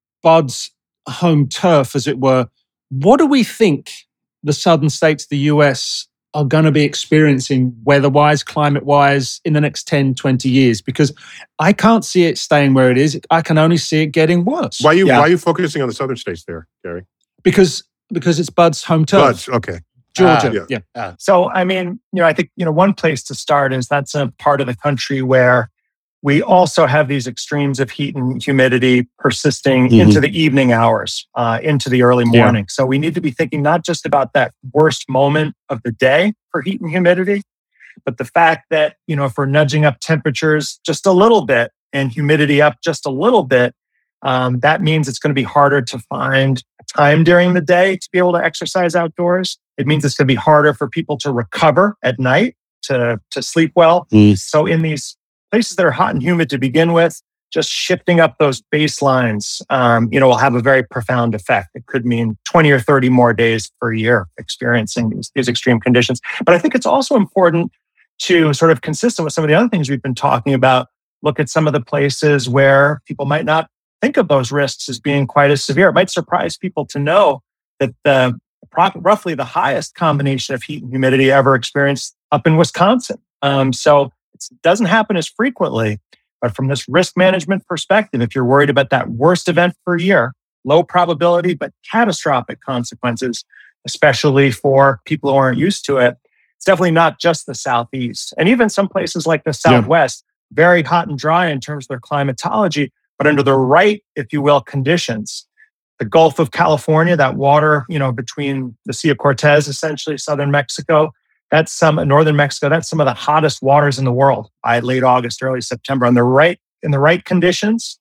Bud's home turf, as it were. What do we think the southern states, the US, are going to be experiencing weather-wise, climate-wise in the next 10, 20 years? Because I can't see it staying where it is. I can only see it getting worse. Why are you focusing on the southern states there, Gary? Because it's Bud's home turf. Bud's, okay. Georgia, So, I mean, I think, one place to start is that's a part of the country where we also have these extremes of heat and humidity persisting into the evening hours, into the early morning. So we need to be thinking not just about that worst moment of the day for heat and humidity, but the fact that, if we're nudging up temperatures just a little bit and humidity up just a little bit, that means it's going to be harder to find time during the day to be able to exercise outdoors. It means it's going to be harder for people to recover at night, to sleep well. So in these places that are hot and humid to begin with, just shifting up those baselines, will have a very profound effect. It could mean 20 or 30 more days per year experiencing these extreme conditions. But I think it's also important to, sort of consistent with some of the other things we've been talking about, look at some of the places where people might not think of those risks as being quite as severe. It might surprise people to know that roughly the highest combination of heat and humidity ever experienced up in Wisconsin. So it doesn't happen as frequently, but from this risk management perspective, if you're worried about that worst event per year, low probability, but catastrophic consequences, especially for people who aren't used to it, it's definitely not just the Southeast. And even some places like the Southwest, very hot and dry in terms of their climatology, but under the right, if you will, conditions. The Gulf of California, that water, between the Sea of Cortez, essentially southern Mexico, northern Mexico, that's some of the hottest waters in the world by late August, early September. In the right conditions,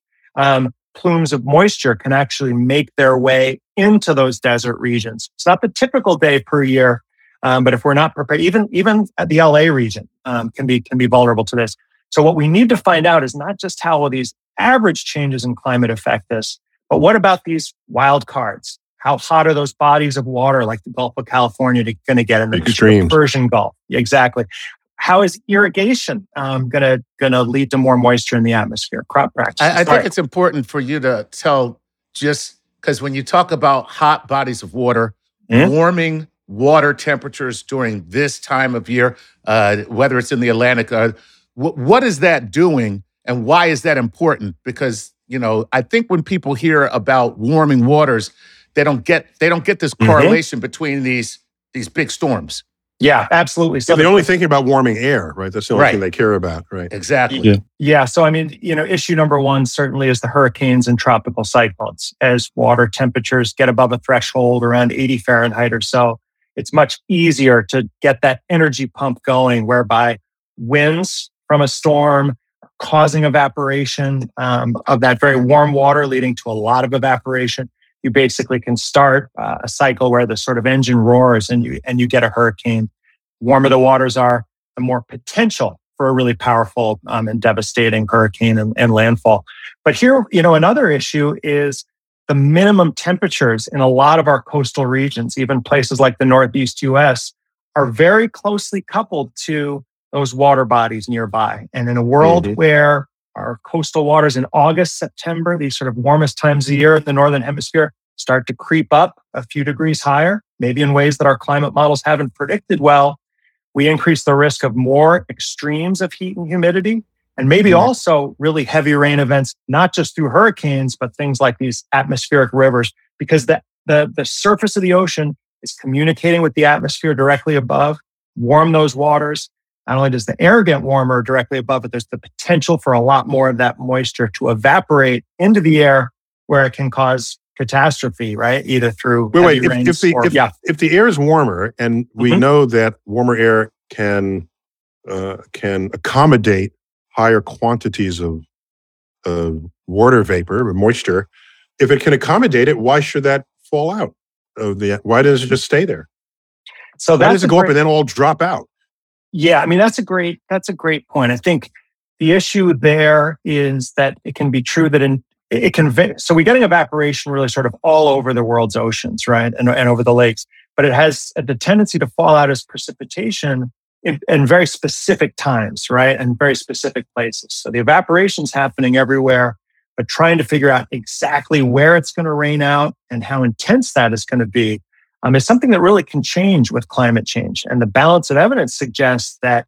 plumes of moisture can actually make their way into those desert regions. It's not the typical day per year, but if we're not prepared, even at the LA region can be vulnerable to this. So what we need to find out is not just how will these average changes in climate affect this, but what about these wild cards? How hot are those bodies of water like the Gulf of California going to get in the Persian Gulf? Exactly. How is irrigation going to lead to more moisture in the atmosphere? Crop practices. I think it's important for you to tell, just because when you talk about hot bodies of water, warming water temperatures during this time of year, whether it's in the Atlantic, what is that doing and why is that important? Because, I think when people hear about warming waters, they don't get this correlation between these big storms. Yeah, absolutely. So they're only thinking about warming air, right? That's the only thing they care about, right? Exactly. Yeah. So, I mean, issue number one certainly is the hurricanes and tropical cyclones. As water temperatures get above a threshold around 80 Fahrenheit or so, it's much easier to get that energy pump going, whereby winds from a storm causing evaporation of that very warm water, leading to a lot of evaporation. you basically can start a cycle where the sort of engine roars and you get a hurricane. Warmer the waters are, the more potential for a really powerful and devastating hurricane and landfall. But here, another issue is the minimum temperatures in a lot of our coastal regions, even places like the Northeast US, are very closely coupled to those water bodies nearby. And in a world where our coastal waters in August, September, these sort of warmest times of the year in the Northern Hemisphere, start to creep up a few degrees higher, maybe in ways that our climate models haven't predicted well, we increase the risk of more extremes of heat and humidity, and maybe also really heavy rain events, not just through hurricanes, but things like these atmospheric rivers, because the surface of the ocean is communicating with the atmosphere directly above, warm those waters. Not only does the air get warmer directly above, but there's the potential for a lot more of that moisture to evaporate into the air where it can cause catastrophe, right? Either through heavy rains if the air is warmer, and we know that warmer air can accommodate higher quantities of water vapor or moisture, if it can accommodate it, why should that fall out of the? Why does it just stay there? So why does it go up and then all drop out? Yeah, I mean that's a great point. I think the issue there is that it can be true that so we're getting evaporation really sort of all over the world's oceans, right, and over the lakes, but it has the tendency to fall out as precipitation in very specific times, right, and very specific places. So the evaporation's happening everywhere, but trying to figure out exactly where it's going to rain out and how intense that is going to be is something that really can change with climate change. And the balance of evidence suggests that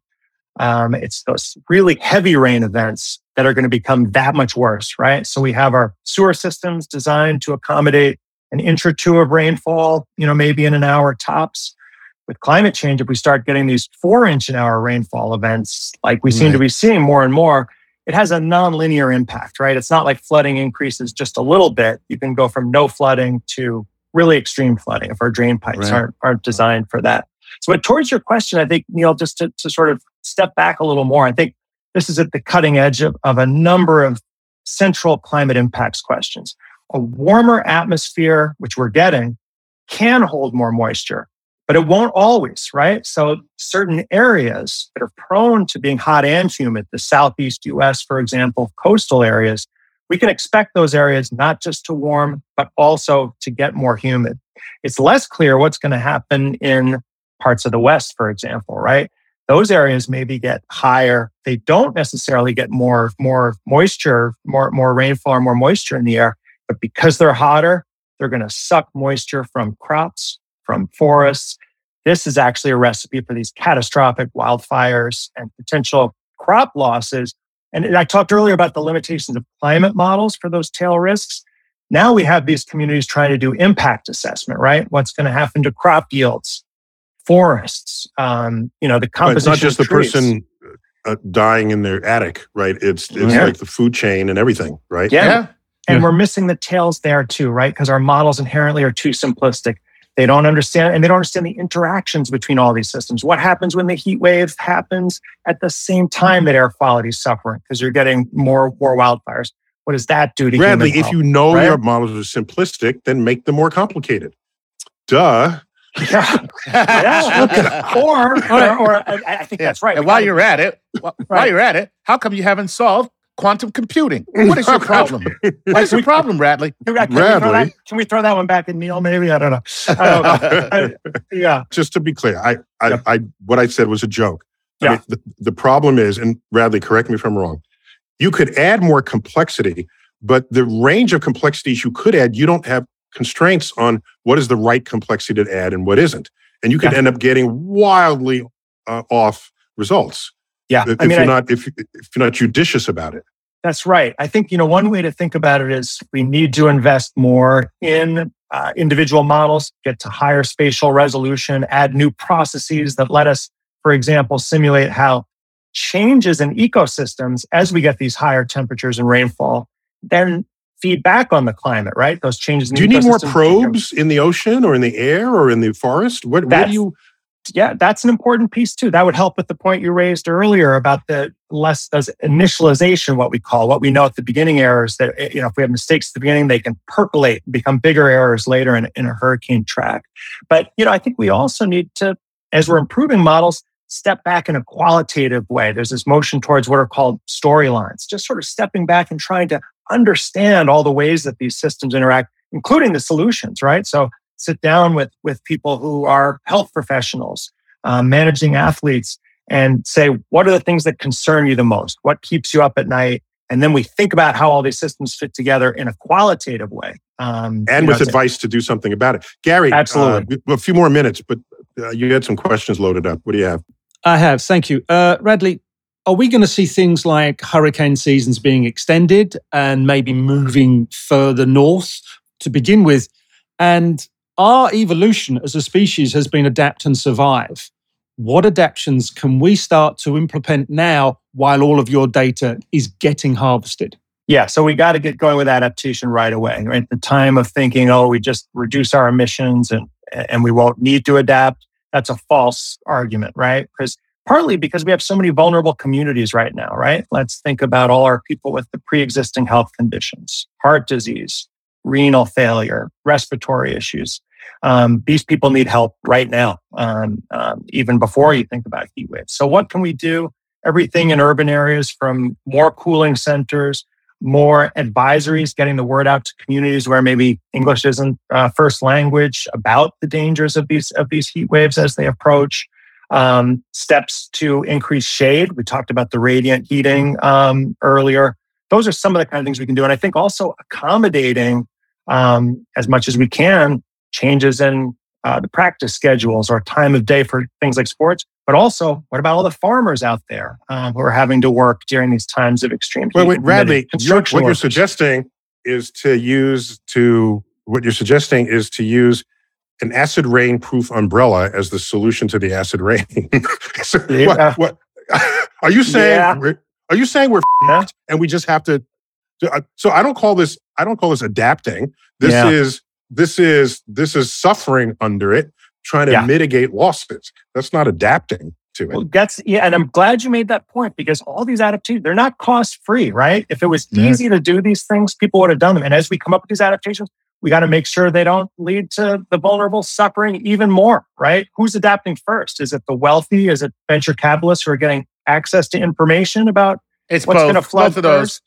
it's those really heavy rain events that are going to become that much worse, right? So we have our sewer systems designed to accommodate an inch or two of rainfall, maybe in an hour tops. With climate change, if we start getting these 4-inch-an-hour rainfall events, like we seem to be seeing more and more, it has a nonlinear impact, right? It's not like flooding increases just a little bit. You can go from no flooding to really extreme flooding if our drain pipes aren't designed for that. So, but towards your question, I think, Neil, just to sort of step back a little more, I think this is at the cutting edge of a number of central climate impacts questions. A warmer atmosphere, which we're getting, can hold more moisture, but it won't always, right? So certain areas that are prone to being hot and humid, the Southeast US, for example, coastal areas, we can expect those areas not just to warm, but also to get more humid. It's less clear what's going to happen in parts of the West, for example, right? Those areas maybe get higher. They don't necessarily get more moisture, more rainfall or more moisture in the air, but because they're hotter, they're going to suck moisture from crops, from forests. This is actually a recipe for these catastrophic wildfires and potential crop losses. And I talked earlier about the limitations of climate models for those tail risks. Now we have these communities trying to do impact assessment, right? What's going to happen to crop yields, forests, the composition It's not just of the trees. person dying in their attic, right? It's like the food chain and everything, right? Yeah. And we're missing the tails there too, right? Because our models inherently are too simplistic. They don't understand the interactions between all these systems. What happens when the heat wave happens at the same time that air quality is suffering because you're getting more wildfires? What does that do to Bradley, human if you know your models are simplistic, then make them more complicated. Duh. Yeah. Or I think that's right. And while you're at it, how come you haven't solved quantum computing? What is your problem? What is your problem, Bradley? Can we throw that one back at Neil? Maybe I don't know. Yeah. Just to be clear, I what I said was a joke. I mean, the problem is, and Bradley, correct me if I'm wrong. You could add more complexity, but the range of complexities you could add, you don't have constraints on what is the right complexity to add and what isn't, and you could end up getting wildly off results. Yeah, if you're not judicious about it. That's right. I think one way to think about it is we need to invest more in individual models, get to higher spatial resolution, add new processes that let us, for example, simulate how changes in ecosystems as we get these higher temperatures and rainfall, then feed back on the climate, right? Those changes in do you need more probes in the ocean or in the air or in the forest? Where do you yeah, that's an important piece too. That would help with the point you raised earlier about the less as initialization, what we know at the beginning errors that, if we have mistakes at the beginning, they can percolate, become bigger errors later in a hurricane track. But, I think we also need to, as we're improving models, step back in a qualitative way. There's this motion towards what are called storylines, just sort of stepping back and trying to understand all the ways that these systems interact, including the solutions, right? So sit down with people who are health professionals, managing athletes, and say, what are the things that concern you the most? What keeps you up at night? And then we think about how all these systems fit together in a qualitative way. And with advice to do something about it. Gary, absolutely. A few more minutes, but you had some questions loaded up. What do you have? I have, thank you. Radley, are we going to see things like hurricane seasons being extended and maybe moving further north to begin with? And our evolution as a species has been adapt and survive. What adaptations can we start to implement now while all of your data is getting harvested? Yeah, so we got to get going with adaptation right away. Right? The time of thinking, we just reduce our emissions and we won't need to adapt. That's a false argument, right? Partly because we have so many vulnerable communities right now, right? Let's think about all our people with the pre-existing health conditions, heart disease, renal failure, respiratory issues. These people need help right now, even before you think about heat waves. So what can we do? Everything in urban areas, from more cooling centers, more advisories, getting the word out to communities where maybe English isn't first language about the dangers of these heat waves as they approach. Steps to increase shade. We talked about the radiant heating earlier. Those are some of the kind of things we can do. And I think also accommodating as much as we can changes in the practice schedules or time of day for things like sports. But also, what about all the farmers out there who are having to work during these times of extreme heat? Wait, Radley, what you're suggesting is to use an acid rain proof umbrella as the solution to the acid rain. So what are you saying? Yeah. Are you saying we're f***ed and we just have to? So I don't call this adapting. This is suffering under it, trying to mitigate losses. That's not adapting to it. Well, and I'm glad you made that point, because all these adaptations, they're not cost-free, right? If it was easy to do these things, people would have done them. And as we come up with these adaptations, we got to make sure they don't lead to the vulnerable suffering even more, right? Who's adapting first? Is it the wealthy? Is it venture capitalists who are getting access to information about what's going to flood of those?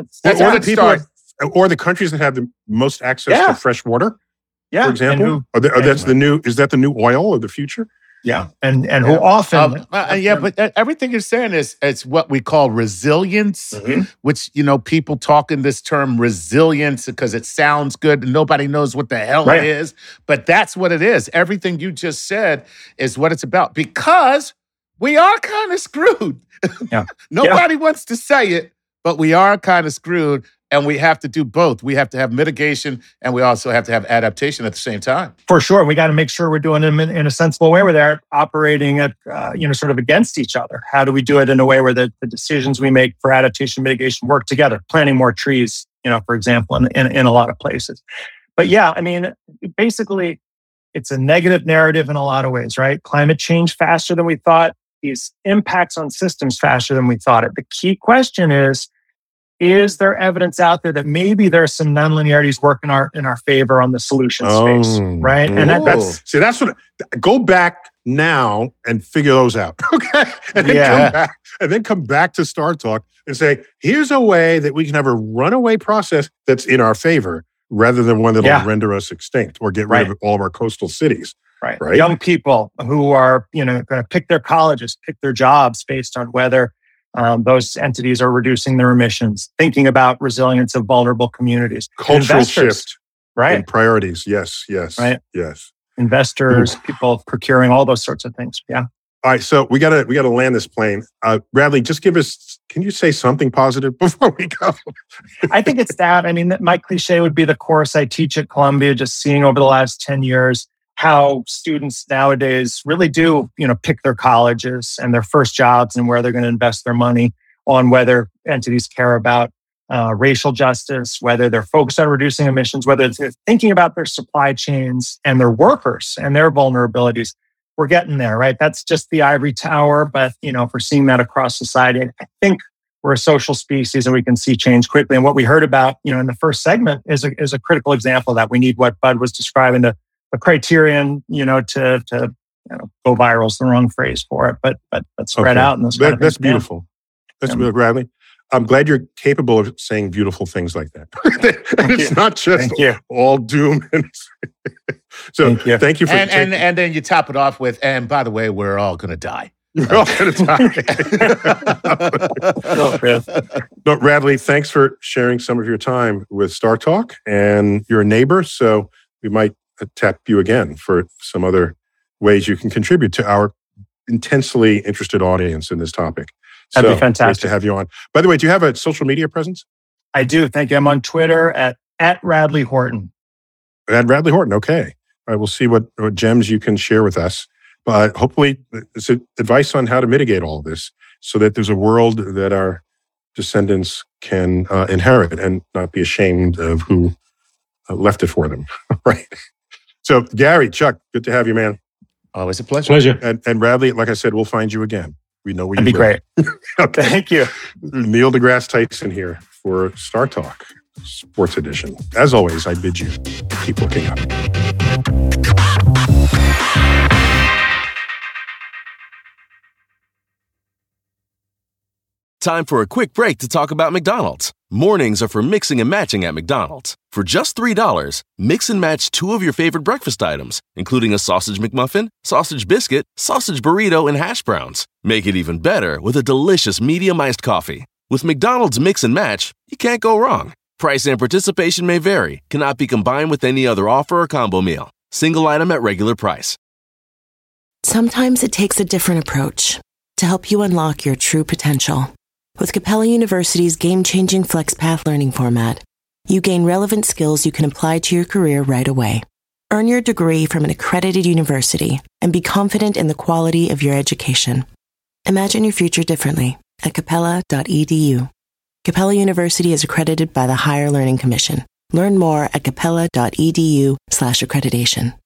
Or the countries that have the most access to fresh water, for example. Is that the new oil of the future? Yeah, and who often... but everything you're saying is it's what we call resilience, which, people talk in this term resilience because it sounds good and nobody knows what the hell it is. But that's what it is. Everything you just said is what it's about, because we are kind of screwed. Nobody wants to say it, but we are kind of screwed. And we have to do both. We have to have mitigation, and we also have to have adaptation at the same time. For sure. We got to make sure we're doing them in a sensible way where they're operating at, sort of against each other. How do we do it in a way where the decisions we make for adaptation mitigation work together? Planting more trees, for example, in a lot of places. But basically, it's a negative narrative in a lot of ways, right? Climate change faster than we thought. These impacts on systems faster than we thought it. The key question is there evidence out there that maybe there are some nonlinearities work in our favor on the solution space, right? And that's what. Go back now and figure those out, okay? And then come back to Star Talk and say, here's a way that we can have a runaway process that's in our favor, rather than one that'll render us extinct or get rid of all of our coastal cities. Right. Young people who are going to pick their colleges, pick their jobs based on whether those entities are reducing their emissions, thinking about resilience of vulnerable communities. Cultural shift in priorities. Yes. Right. Yes. Investors, people procuring, all those sorts of things. Yeah. All right. So we gotta land this plane. Radley, can you say something positive before we go? I think it's that. I mean, my cliche would be the course I teach at Columbia, just seeing over the last 10 years how students nowadays really do, pick their colleges and their first jobs and where they're going to invest their money on whether entities care about racial justice, whether they're focused on reducing emissions, whether they're thinking about their supply chains and their workers and their vulnerabilities. we're getting there, right? That's just the ivory tower. But, if we're seeing that across society, I think we're a social species and we can see change quickly. And what we heard about, in the first segment is a critical example of that. We need what Bud was describing, the criterion, to go viral is the wrong phrase for it, but spread out in this. That's beautiful. That's beautiful, Bradley. I'm glad you're capable of saying beautiful things like that. And it's not just all doom. So thank you for and then you top it off with, and by the way, we're all going to die. We're all going to die. No, Bradley, thanks for sharing some of your time with Star Talk, and you're a neighbor, so we might tap you again for some other ways you can contribute to our intensely interested audience in this topic. That'd be fantastic. Great to have you on. By the way, do you have a social media presence? I do. Thank you. I'm on Twitter at Radley Horton. At Radley Horton. Okay. All right. We'll see what gems you can share with us. But hopefully it's advice on how to mitigate all of this so that there's a world that our descendants can inherit and not be ashamed of who left it for them. Right. So Gary, Chuck, good to have you, man. Always a pleasure. And Bradley, like I said, we'll find you again. We know where you live. That'd be great. Okay. Thank you. Neil deGrasse Tyson here for Star Talk Sports Edition. As always, I bid you keep looking up. Time for a quick break to talk about McDonald's. Mornings are for mixing and matching at McDonald's. For just $3, mix and match 2 of your favorite breakfast items, including a sausage McMuffin, sausage biscuit, sausage burrito, and hash browns. Make it even better with a delicious medium iced coffee. With McDonald's Mix and Match, you can't go wrong. Price and participation may vary, cannot be combined with any other offer or combo meal. Single item at regular price. Sometimes it takes a different approach to help you unlock your true potential. With Capella University's game-changing FlexPath learning format, you gain relevant skills you can apply to your career right away. Earn your degree from an accredited university and be confident in the quality of your education. Imagine your future differently at capella.edu. Capella University is accredited by the Higher Learning Commission. Learn more at capella.edu/accreditation.